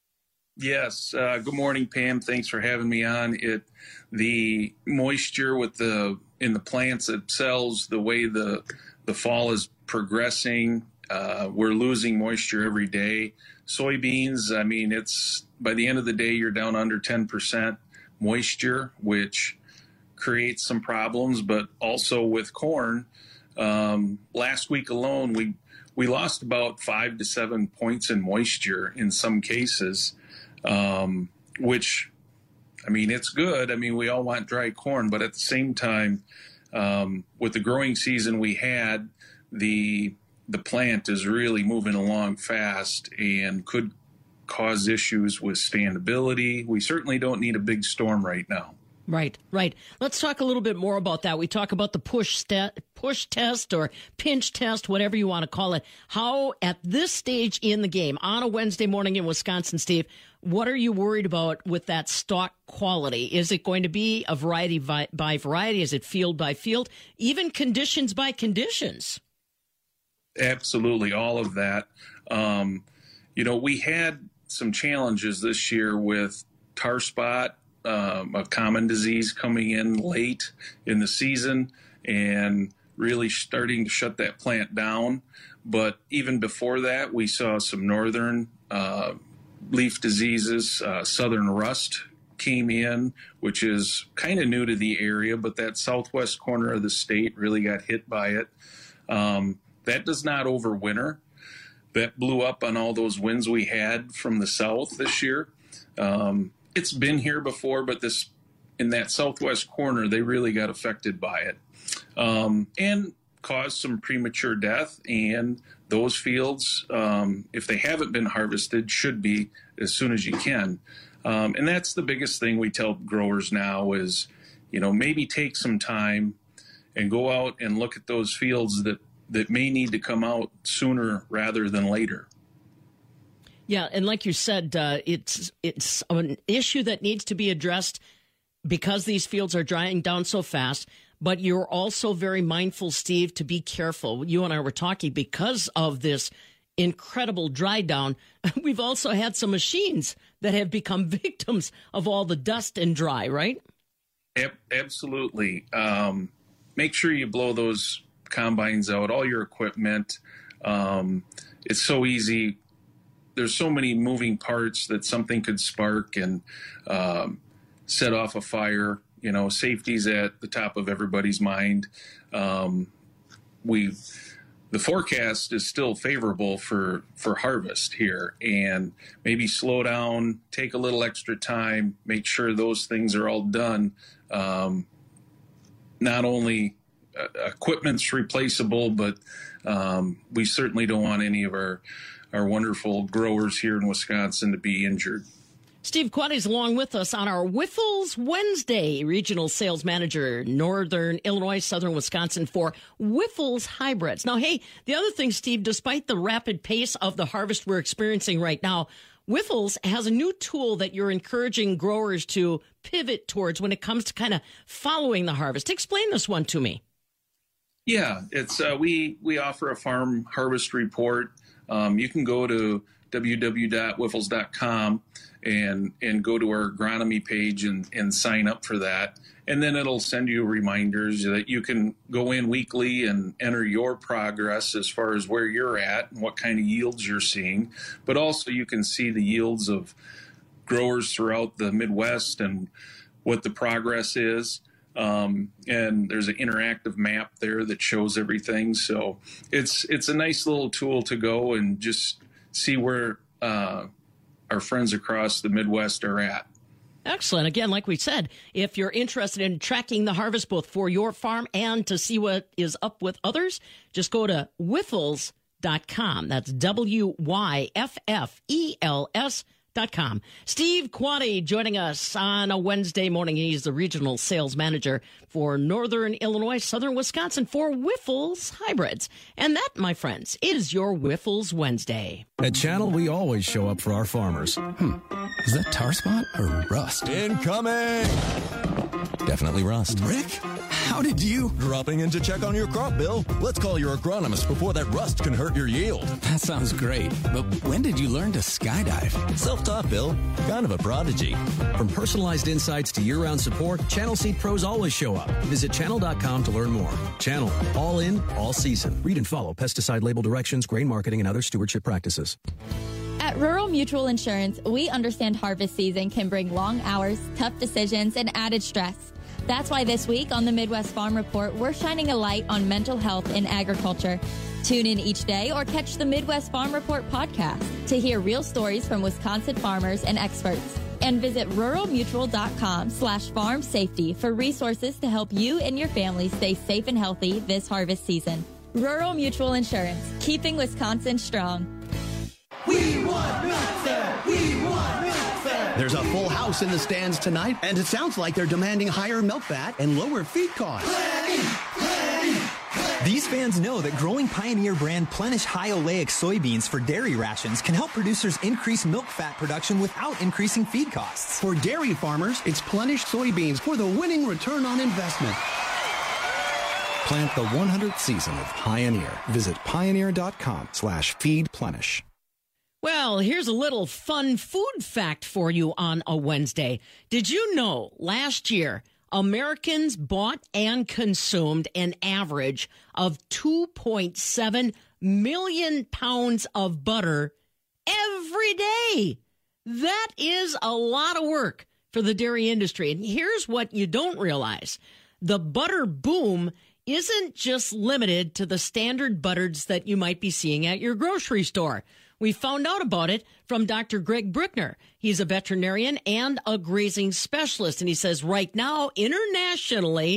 Yes. Uh, good morning, Pam. Thanks for having me on. It the moisture with the in the plants themselves, the way the the fall is progressing, uh, we're losing moisture every day. Soybeans, I mean, it's by the end of the day, you're down under ten percent moisture, which creates some problems. But also with corn, um, last week alone, we we lost about five to seven points in moisture in some cases. Um, which, I mean, it's good. I mean, we all want dry corn, but at the same time, um, with the growing season we had, the the plant is really moving along fast and could cause issues with standability. We certainly don't need a big storm right now. Right, right. Let's talk a little bit more about that. We talk about the push st- push test or pinch test, whatever you want to call it. How, at this stage in the game, on a Wednesday morning in Wisconsin, Steve, what are you worried about with that stock quality? Is it going to be a variety by, by variety? Is it field by field? Even conditions by conditions? Absolutely, all of that. Um, you know, we had some challenges this year with tar spot, Um, a common disease coming in late in the season and really starting to shut that plant down. But even before that, we saw some northern uh, leaf diseases. Uh, southern rust came in, which is kind of new to the area, but that southwest corner of the state really got hit by it. Um, that does not overwinter. That blew up on all those winds we had from the south this year. Um, It's been here before, but this in that southwest corner, they really got affected by it. Um, and cause some premature death, and those fields, um, if they haven't been harvested, should be as soon as you can. Um, and that's the biggest thing we tell growers now is, you know, maybe take some time and go out and look at those fields that, that may need to come out sooner rather than later. Yeah, and like you said, uh, it's it's an issue that needs to be addressed because these fields are drying down so fast. But you're also very mindful, Steve, to be careful. You and I were talking because of this incredible dry down. We've also had some machines that have become victims of all the dust and dry, right? Absolutely. Um, make sure you blow those combines out, all your equipment. Um, it's so easy. There's so many moving parts that something could spark and um, set off a fire. You know, safety's at the top of everybody's mind. Um, we, the forecast is still favorable for, for harvest here, and maybe slow down, take a little extra time, make sure those things are all done. Um, not only uh, equipment's replaceable, but um, we certainly don't want any of our our wonderful growers here in Wisconsin to be injured. Steve Quade is along with us on our Wyffels Wednesday, Regional Sales Manager, Northern Illinois, Southern Wisconsin for Wyffels Hybrids. Now, hey, the other thing, Steve, despite the rapid pace of the harvest we're experiencing right now, Wyffels has a new tool that you're encouraging growers to pivot towards when it comes to kind of following the harvest. Explain this one to me. Yeah, it's uh, we we offer a farm harvest report. Um, you can go to w w w dot wyffels dot com and and go to our agronomy page and, and sign up for that. And then it'll send you reminders that you can go in weekly and enter your progress as far as where you're at and what kind of yields you're seeing. But also you can see the yields of growers throughout the Midwest and what the progress is. Um, and there's an interactive map there that shows everything. So it's it's a nice little tool to go and just see where uh, our friends across the Midwest are at. Excellent. Again, like we said, if you're interested in tracking the harvest both for your farm and to see what is up with others, just go to wyffels dot com. That's W Y F F E L S dot com. Steve Quade joining us on a Wednesday morning. He's the regional sales manager for Northern Illinois, Southern Wisconsin for Wyffels Hybrids. And that, my friends, is your Wyffels Wednesday. At Channel, we always show up for our farmers. Hmm. Is that tar spot or rust? Incoming! Definitely rust. Rick, how did you... Dropping in to check on your crop, Bill. Let's call your agronomist before that rust can hurt your yield. That sounds great. But when did you learn to skydive? Self-taught, Bill. Kind of a prodigy. From personalized insights to year-round support, Channel Seed Pros always show up. Visit channel dot com to learn more. Channel. All in, all season. Read and follow pesticide label directions, grain marketing, and other stewardship practices. At Rural Mutual Insurance, we understand harvest season can bring long hours, tough decisions, and added stress. That's why this week on the Midwest Farm Report, we're shining a light on mental health in agriculture. Tune in each day or catch the Midwest Farm Report podcast to hear real stories from Wisconsin farmers and experts. And visit rural mutual dot com slash farm safety for resources to help you and your family stay safe and healthy this harvest season. Rural Mutual Insurance, keeping Wisconsin strong. We want Milk Fed! We want Milk Fed! There's a full house in the stands tonight, and it sounds like they're demanding higher milk fat and lower feed costs. Plenty, plenty, plenty. These fans know that growing Pioneer brand Plenish high oleic soybeans for dairy rations can help producers increase milk fat production without increasing feed costs. For dairy farmers, it's Plenish soybeans for the winning return on investment. Plant the one hundredth season of Pioneer. Visit pioneer dot com slash feed plenish. Well, here's a little fun food fact for you on a Wednesday. Did you know last year Americans bought and consumed an average of two point seven million pounds of butter every day? That is a lot of work for the dairy industry. And here's what you don't realize. The butter boom isn't just limited to the standard butters that you might be seeing at your grocery store. We found out about it from Doctor Greg Bruckner. He's a veterinarian and a grazing specialist. And he says right now, internationally,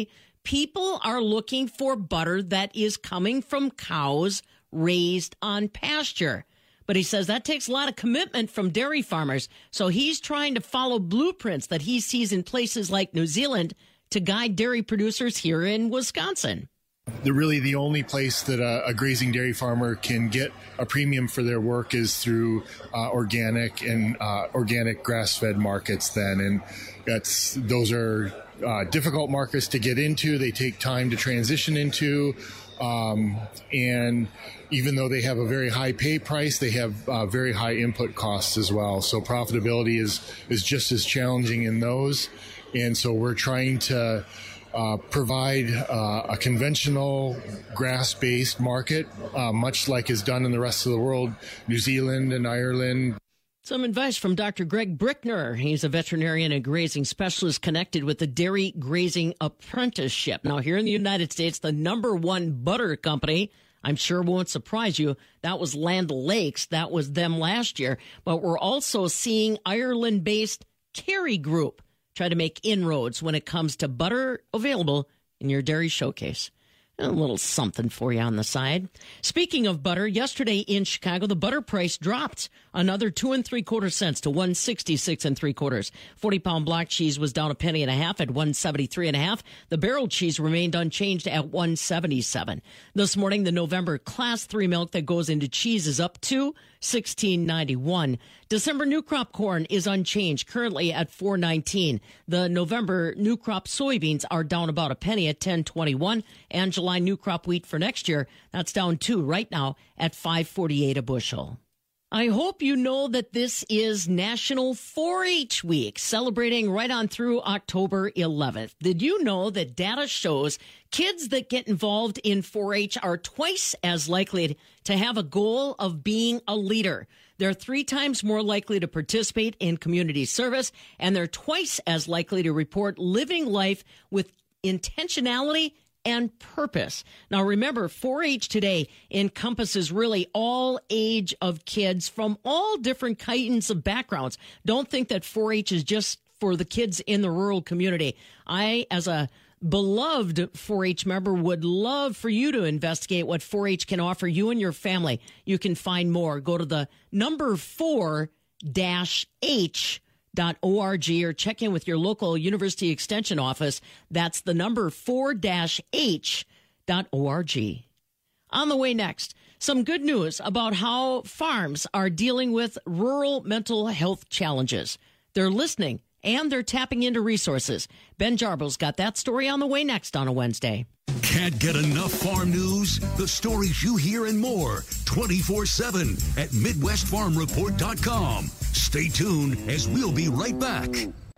people are looking for butter that is coming from cows raised on pasture. But he says that takes a lot of commitment from dairy farmers. So he's trying to follow blueprints that he sees in places like New Zealand to guide dairy producers here in Wisconsin. The really the only place that a, a grazing dairy farmer can get a premium for their work is through uh, organic and uh, organic grass-fed markets then. And that's those are uh, difficult markets to get into. They take time to transition into. Um, and even though they have a very high pay price, they have uh, very high input costs as well. So profitability is, is just as challenging in those. And so we're trying to uh, provide uh, a conventional grass-based market, uh, much like is done in the rest of the world, New Zealand and Ireland. Some advice from Doctor Greg Brickner. He's a veterinarian and grazing specialist connected with the Dairy Grazing Apprenticeship. Now, here in the United States, the number one butter company, I'm sure won't surprise you, that was Land O'Lakes. That was them last year. But we're also seeing Ireland-based Kerry Group try to make inroads when it comes to butter available in your dairy showcase. A little something for you on the side. Speaking of butter, yesterday in Chicago, the butter price dropped another two and three quarter cents to one sixty-six and three quarters. forty pound block cheese was down a penny and a half at one seventy-three and a half. The barrel cheese remained unchanged at one seventy-seven. This morning, the November class three milk that goes into cheese is up to sixteen ninety-one. December new crop corn is unchanged, currently at four nineteen. The November new crop soybeans are down about a penny at ten twenty-one, and July new crop wheat for next year, that's down two right now at five forty-eight a bushel. I hope you know that this is National four H Week, celebrating right on through October eleventh. Did you know that data shows kids that get involved in four H are twice as likely to have a goal of being a leader? They're three times more likely to participate in community service, and they're twice as likely to report living life with intentionality and purpose. Now, remember, four H today encompasses really all age of kids from all different kinds of backgrounds. Don't think that four H is just for the kids in the rural community. I, as a beloved four H member, would love for you to investigate what four H can offer you and your family. You can find more. Go to the number four dash H dot org or check in with your local University Extension office. That's the number four dash H dot org. On the way next, some good news about how farms are dealing with rural mental health challenges. They're listening and they're tapping into resources. Ben Jarbel's got that story on the way next on a Wednesday. Can't get enough farm news? The stories you hear and more twenty-four seven at Midwest Farm Report dot com. Stay tuned as we'll be right back.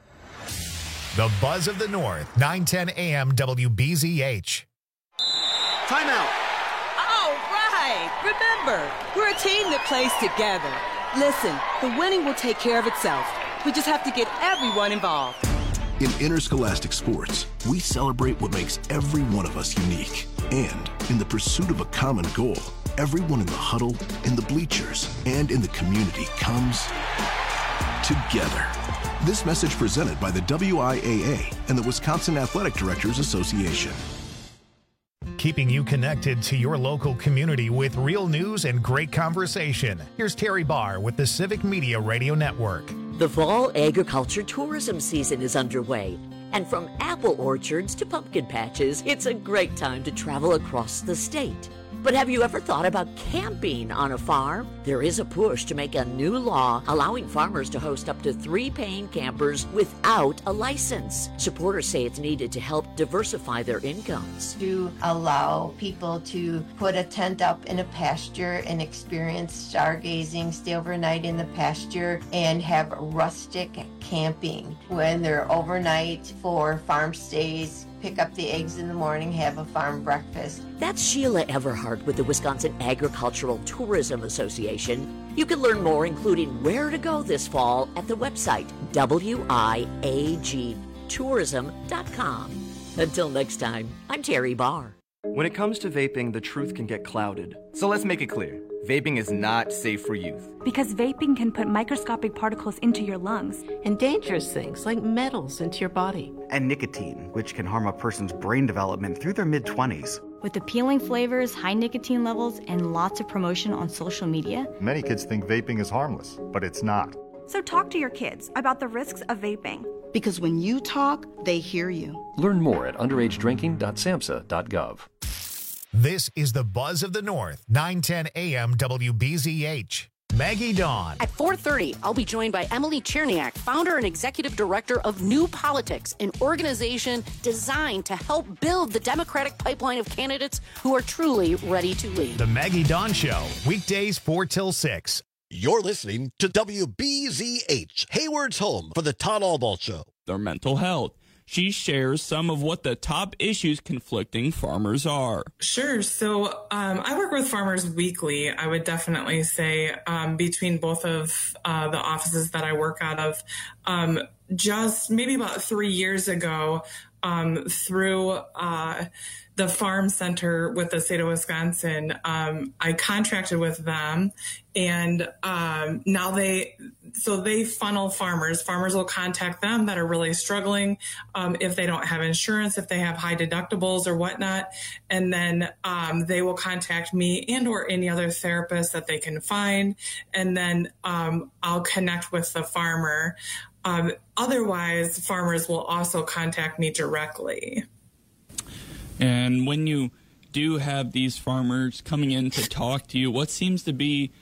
The Buzz of the North, nine ten A M W B Z H. Timeout. All right. Remember, we're a team that plays together. Listen, the winning will take care of itself. We just have to get everyone involved. In interscholastic sports, we celebrate what makes every one of us unique. And in the pursuit of a common goal, everyone in the huddle, in the bleachers, and in the community comes together. This message presented by the W I A A and the Wisconsin Athletic Directors Association. Keeping you connected to your local community with real news and great conversation. Here's Terry Barr with the Civic Media Radio Network. The fall agriculture tourism season is underway, and from apple orchards to pumpkin patches, it's a great time to travel across the state. But have you ever thought about camping on a farm? There is a push to make a new law allowing farmers to host up to three paying campers without a license. Supporters say it's needed to help diversify their incomes. To allow people to put a tent up in a pasture and experience stargazing, stay overnight in the pasture, and have rustic camping when they're overnight for farm stays. Pick up the eggs in the morning, have a farm breakfast. That's Sheila Everhart with the Wisconsin Agricultural Tourism Association. You can learn more, including where to go this fall, at the website W I A G tourism dot com. Until next time, I'm Terry Barr. When it comes to vaping, the truth can get clouded. So let's make it clear. vaping is not safe for youth. Because vaping can put microscopic particles into your lungs. And dangerous things like metals into your body. And nicotine, which can harm a person's brain development through their mid-twenties. With appealing flavors, high nicotine levels, and lots of promotion on social media. Many kids think vaping is harmless, but it's not. So talk to your kids about the risks of vaping. Because when you talk, they hear you. Learn more at underage drinking dot samhsa dot gov. This is the Buzz of the North, nine ten A M W B Z H. Maggie Dawn. At four thirty, I'll be joined by Emily Cherniak, founder and executive director of New Politics, an organization designed to help build the Democratic pipeline of candidates who are truly ready to lead. The Maggie Dawn Show, weekdays four till six. You're listening to W B Z H, Hayward's home for the Todd Albaugh Show. Their mental health. She shares some of what the top issues conflicting farmers are. Sure. So um, I work with farmers weekly. I would definitely say um, between both of uh, the offices that I work out of, um, just maybe about three years ago, um, through uh, the farm center with the state of Wisconsin, um, I contracted with them, and um, now they, so they funnel farmers. Farmers will contact them that are really struggling um, if they don't have insurance, if they have high deductibles or whatnot, and then um, they will contact me and or any other therapist that they can find, and then um, I'll connect with the farmer. Um, otherwise, farmers will also contact me directly. And when you do have these farmers coming in to talk to you, what seems to be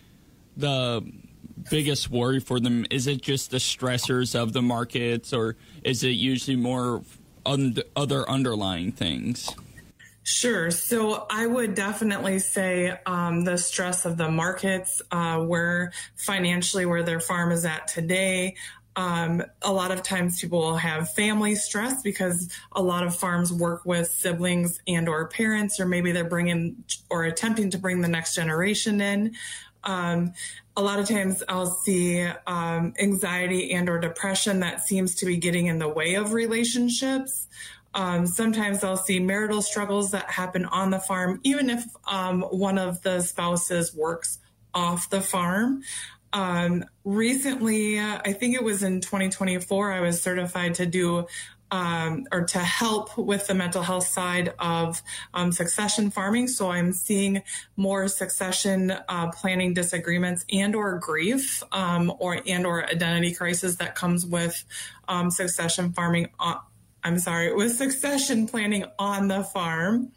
the biggest worry for them? Is it just the stressors of the markets, or is it usually more un- other underlying things? Sure. So I would definitely say um, the stress of the markets, uh, where financially where their farm is at today. Um, a lot of times people will have family stress because a lot of farms work with siblings and or parents, or maybe they're bringing or attempting to bring the next generation in. Um, a lot of times I'll see um, anxiety and or depression that seems to be getting in the way of relationships. Um, sometimes I'll see marital struggles that happen on the farm, even if um, one of the spouses works off the farm. Um, recently, uh, I think it was in twenty twenty-four, I was certified to do um, or to help with the mental health side of um, succession farming. So I'm seeing more succession uh, planning disagreements and or grief um, or and or identity crisis that comes with um, succession farming. On, I'm sorry, with succession planning on the farm.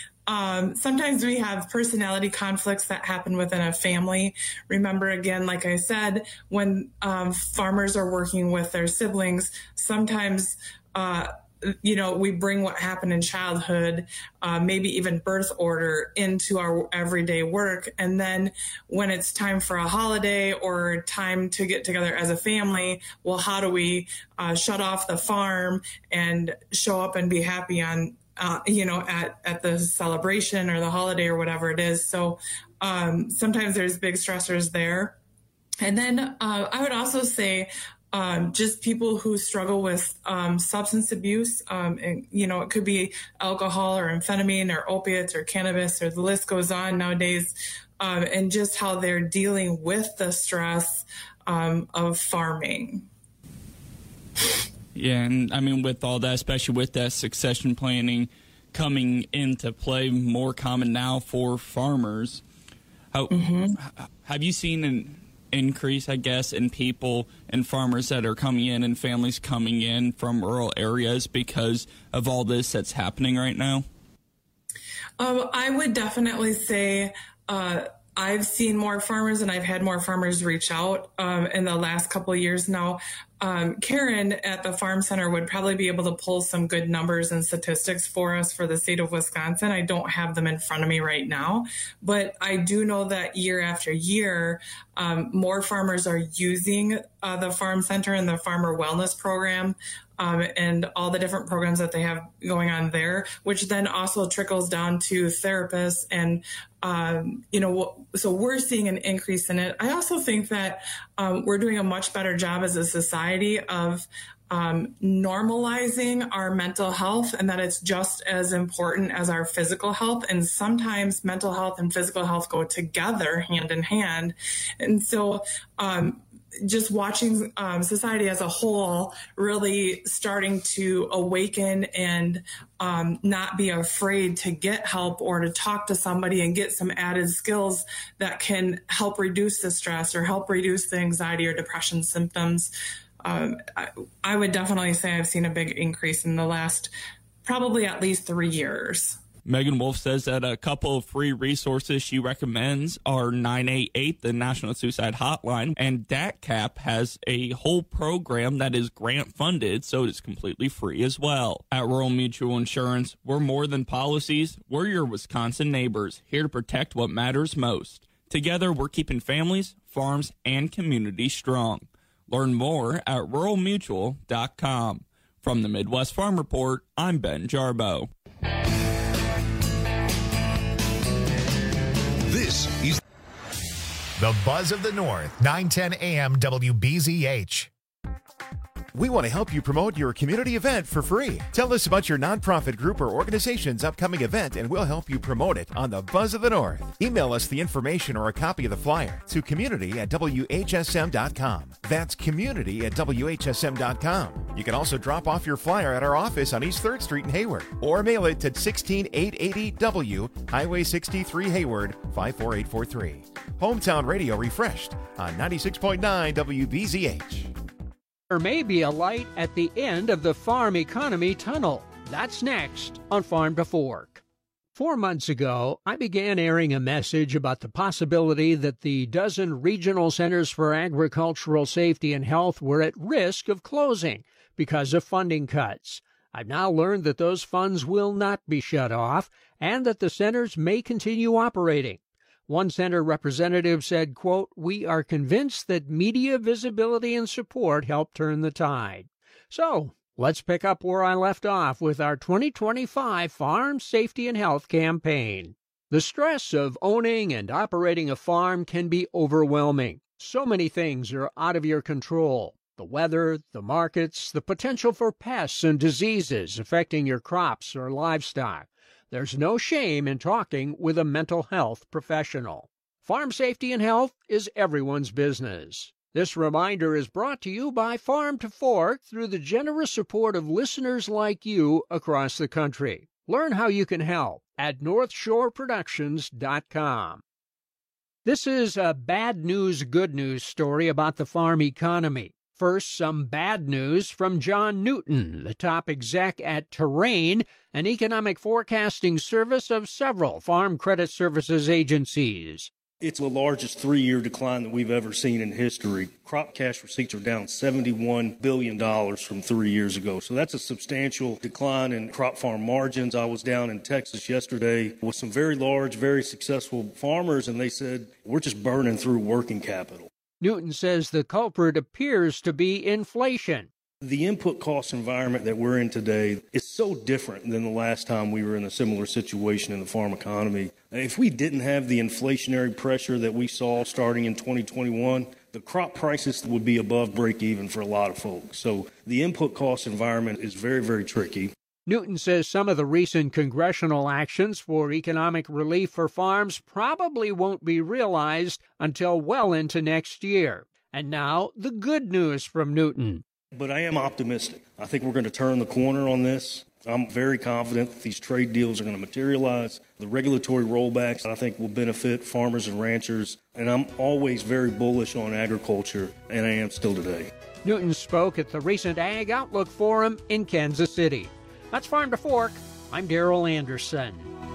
Um, sometimes we have personality conflicts that happen within a family. Remember, again, like I said, when um, farmers are working with their siblings, sometimes, uh, you know, we bring what happened in childhood, uh, maybe even birth order, into our everyday work. And then when it's time for a holiday or time to get together as a family, well, how do we uh, shut off the farm and show up and be happy on Uh, you know, at, at the celebration or the holiday or whatever it is. So um, sometimes there's big stressors there. And then uh, I would also say um, just people who struggle with um, substance abuse, um, and, you know, it could be alcohol or amphetamine or opiates or cannabis, or the list goes on nowadays, um, and just how they're dealing with the stress um, of farming. Yeah, and I mean, with all that, especially with that succession planning coming into play, more common now for farmers, how, mm-hmm. have you seen an increase, I guess, in people and farmers that are coming in and families coming in from rural areas because of all this that's happening right now? Um, I would definitely say uh, I've seen more farmers, and I've had more farmers reach out um, in the last couple of years now. Um, Karen at the Farm Center would probably be able to pull some good numbers and statistics for us for the state of Wisconsin. I don't have them in front of me right now, but I do know that year after year, um, more farmers are using uh, the Farm Center and the Farmer Wellness Program, um, and all the different programs that they have going on there, which then also trickles down to therapists. And, um, you know, so we're seeing an increase in it. I also think that um, we're doing a much better job as a society of um, normalizing our mental health and that it's just as important as our physical health. And sometimes mental health and physical health go together hand in hand. And so um, just watching um, society as a whole really starting to awaken and um, not be afraid to get help or to talk to somebody and get some added skills that can help reduce the stress or help reduce the anxiety or depression symptoms. Um, I, I would definitely say I've seen a big increase in the last probably at least three years. Megan Wolf says that a couple of free resources she recommends are nine eight eight, the National Suicide Hotline, and D A C C A P has a whole program that is grant funded, so it's completely free as well. At Rural Mutual Insurance, we're more than policies. We're your Wisconsin neighbors, here to protect what matters most. Together, we're keeping families, farms, and communities strong. Learn more at rural mutual dot com. From the Midwest Farm Report, I'm Ben Jarbo. This is The Buzz of the North, nine ten A M W B Z H. We want to help you promote your community event for free. Tell us about your nonprofit group or organization's upcoming event and we'll help you promote it on the Buzz of the North. Email us the information or a copy of the flyer to community at W H S M dot com. That's community at W H S M dot com. You can also drop off your flyer at our office on East third Street in Hayward or mail it to sixteen eight eighty W, Highway sixty-three, Hayward, five four eight four three. Hometown Radio refreshed on ninety-six point nine W B Z H. There may be a light at the end of the farm economy tunnel. That's next on Farm to Fork. Four months ago, I began airing a message about the possibility that the dozen regional centers for agricultural safety and health were at risk of closing because of funding cuts. I've now learned that those funds will not be shut off and that the centers may continue operating. One center representative said, quote, "We are convinced that media visibility and support help turn the tide." So let's pick up where I left off with our twenty twenty-five Farm Safety and Health campaign. The stress of owning and operating a farm can be overwhelming. So many things are out of your control. The weather, the markets, the potential for pests and diseases affecting your crops or livestock. There's no shame in talking with a mental health professional. Farm safety and health is everyone's business. This reminder is brought to you by Farm to Fork through the generous support of listeners like you across the country. Learn how you can help at north shore productions dot com. This is a bad news, good news story about the farm economy. First, some bad news from John Newton, the top exec at Terrain, an economic forecasting service of several farm credit services agencies. It's the largest three-year decline that we've ever seen in history. Crop cash receipts are down seventy-one billion dollars from three years ago. So that's a substantial decline in crop farm margins. I was down in Texas yesterday with some very large, very successful farmers, and they said, we're just burning through working capital. Newton says the culprit appears to be inflation. The input cost environment that we're in today is so different than the last time we were in a similar situation in the farm economy. If we didn't have the inflationary pressure that we saw starting in twenty twenty-one, the crop prices would be above break even for a lot of folks. So the input cost environment is very, very tricky. Newton says some of the recent congressional actions for economic relief for farms probably won't be realized until well into next year. And now, the good news from Newton. But I am optimistic. I think we're going to turn the corner on this. I'm very confident that these trade deals are going to materialize. The regulatory rollbacks, I think, will benefit farmers and ranchers. And I'm always very bullish on agriculture, and I am still today. Newton spoke at the recent Ag Outlook Forum in Kansas City. That's Farm to Fork. I'm Daryl Anderson.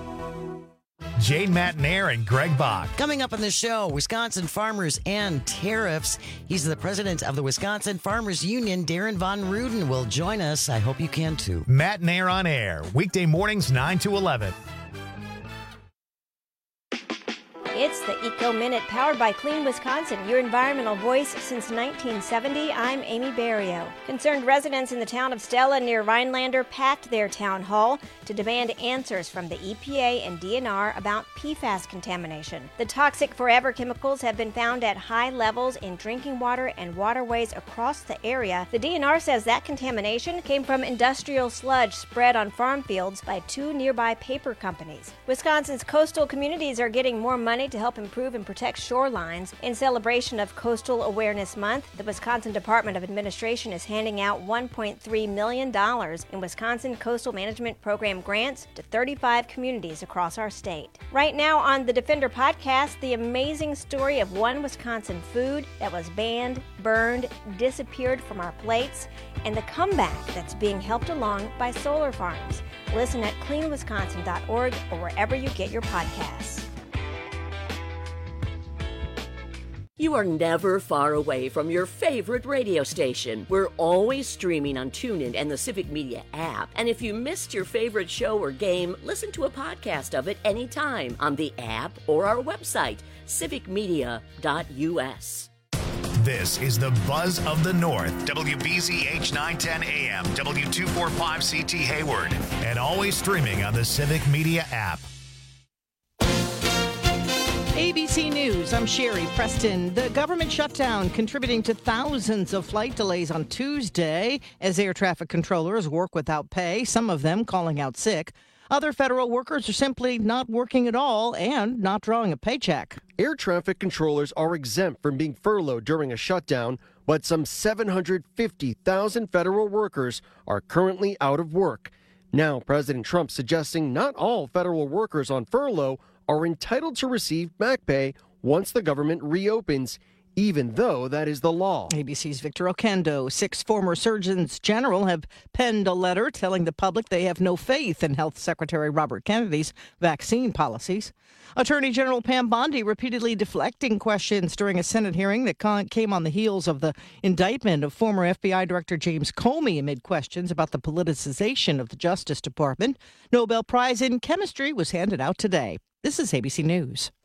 Jane Matnair and Greg Bach. Coming up on the show, Wisconsin farmers and tariffs. He's the president of the Wisconsin Farmers Union. Darren Von Ruden will join us. I hope you can too. Matnair on air, weekday mornings nine to eleven. It's the Eco Minute, powered by Clean Wisconsin, your environmental voice since nineteen seventy. I'm Amy Barrio. Concerned residents in the town of Stella near Rhinelander packed their town hall to demand answers from the E P A and D N R about P FAS contamination. The toxic forever chemicals have been found at high levels in drinking water and waterways across the area. The D N R says that contamination came from industrial sludge spread on farm fields by two nearby paper companies. Wisconsin's coastal communities are getting more money to help improve and protect shorelines. In celebration of Coastal Awareness Month, the Wisconsin Department of Administration is handing out one point three million dollars in Wisconsin Coastal Management Program grants to thirty-five communities across our state. Right now on the Defender podcast, the amazing story of one Wisconsin food that was banned, burned, disappeared from our plates, and the comeback that's being helped along by solar farms. Listen at clean wisconsin dot org or wherever you get your podcasts. You are never far away from your favorite radio station. We're always streaming on TuneIn and the Civic Media app. And if you missed your favorite show or game, listen to a podcast of it anytime on the app or our website, civic media dot u s. This is the Buzz of the North, W B Z H nine ten A M, W two forty-five C T Hayward, and always streaming on the Civic Media app. A B C News, I'm Sherry Preston. The government shutdown contributing to thousands of flight delays on Tuesday as air traffic controllers work without pay, some of them calling out sick. Other federal workers are simply not working at all and not drawing a paycheck. Air traffic controllers are exempt from being furloughed during a shutdown, but some seven hundred fifty thousand federal workers are currently out of work. Now, President Trump suggesting not all federal workers on furlough are entitled to receive back pay once the government reopens, even though that is the law. A B C's Victor Oquendo. Six former surgeons general have penned a letter telling the public they have no faith in Health Secretary Robert Kennedy's vaccine policies. Attorney General Pam Bondi repeatedly deflecting questions during a Senate hearing that came on the heels of the indictment of former F B I Director James Comey amid questions about the politicization of the Justice Department. Nobel Prize in Chemistry was handed out today. This is A B C News.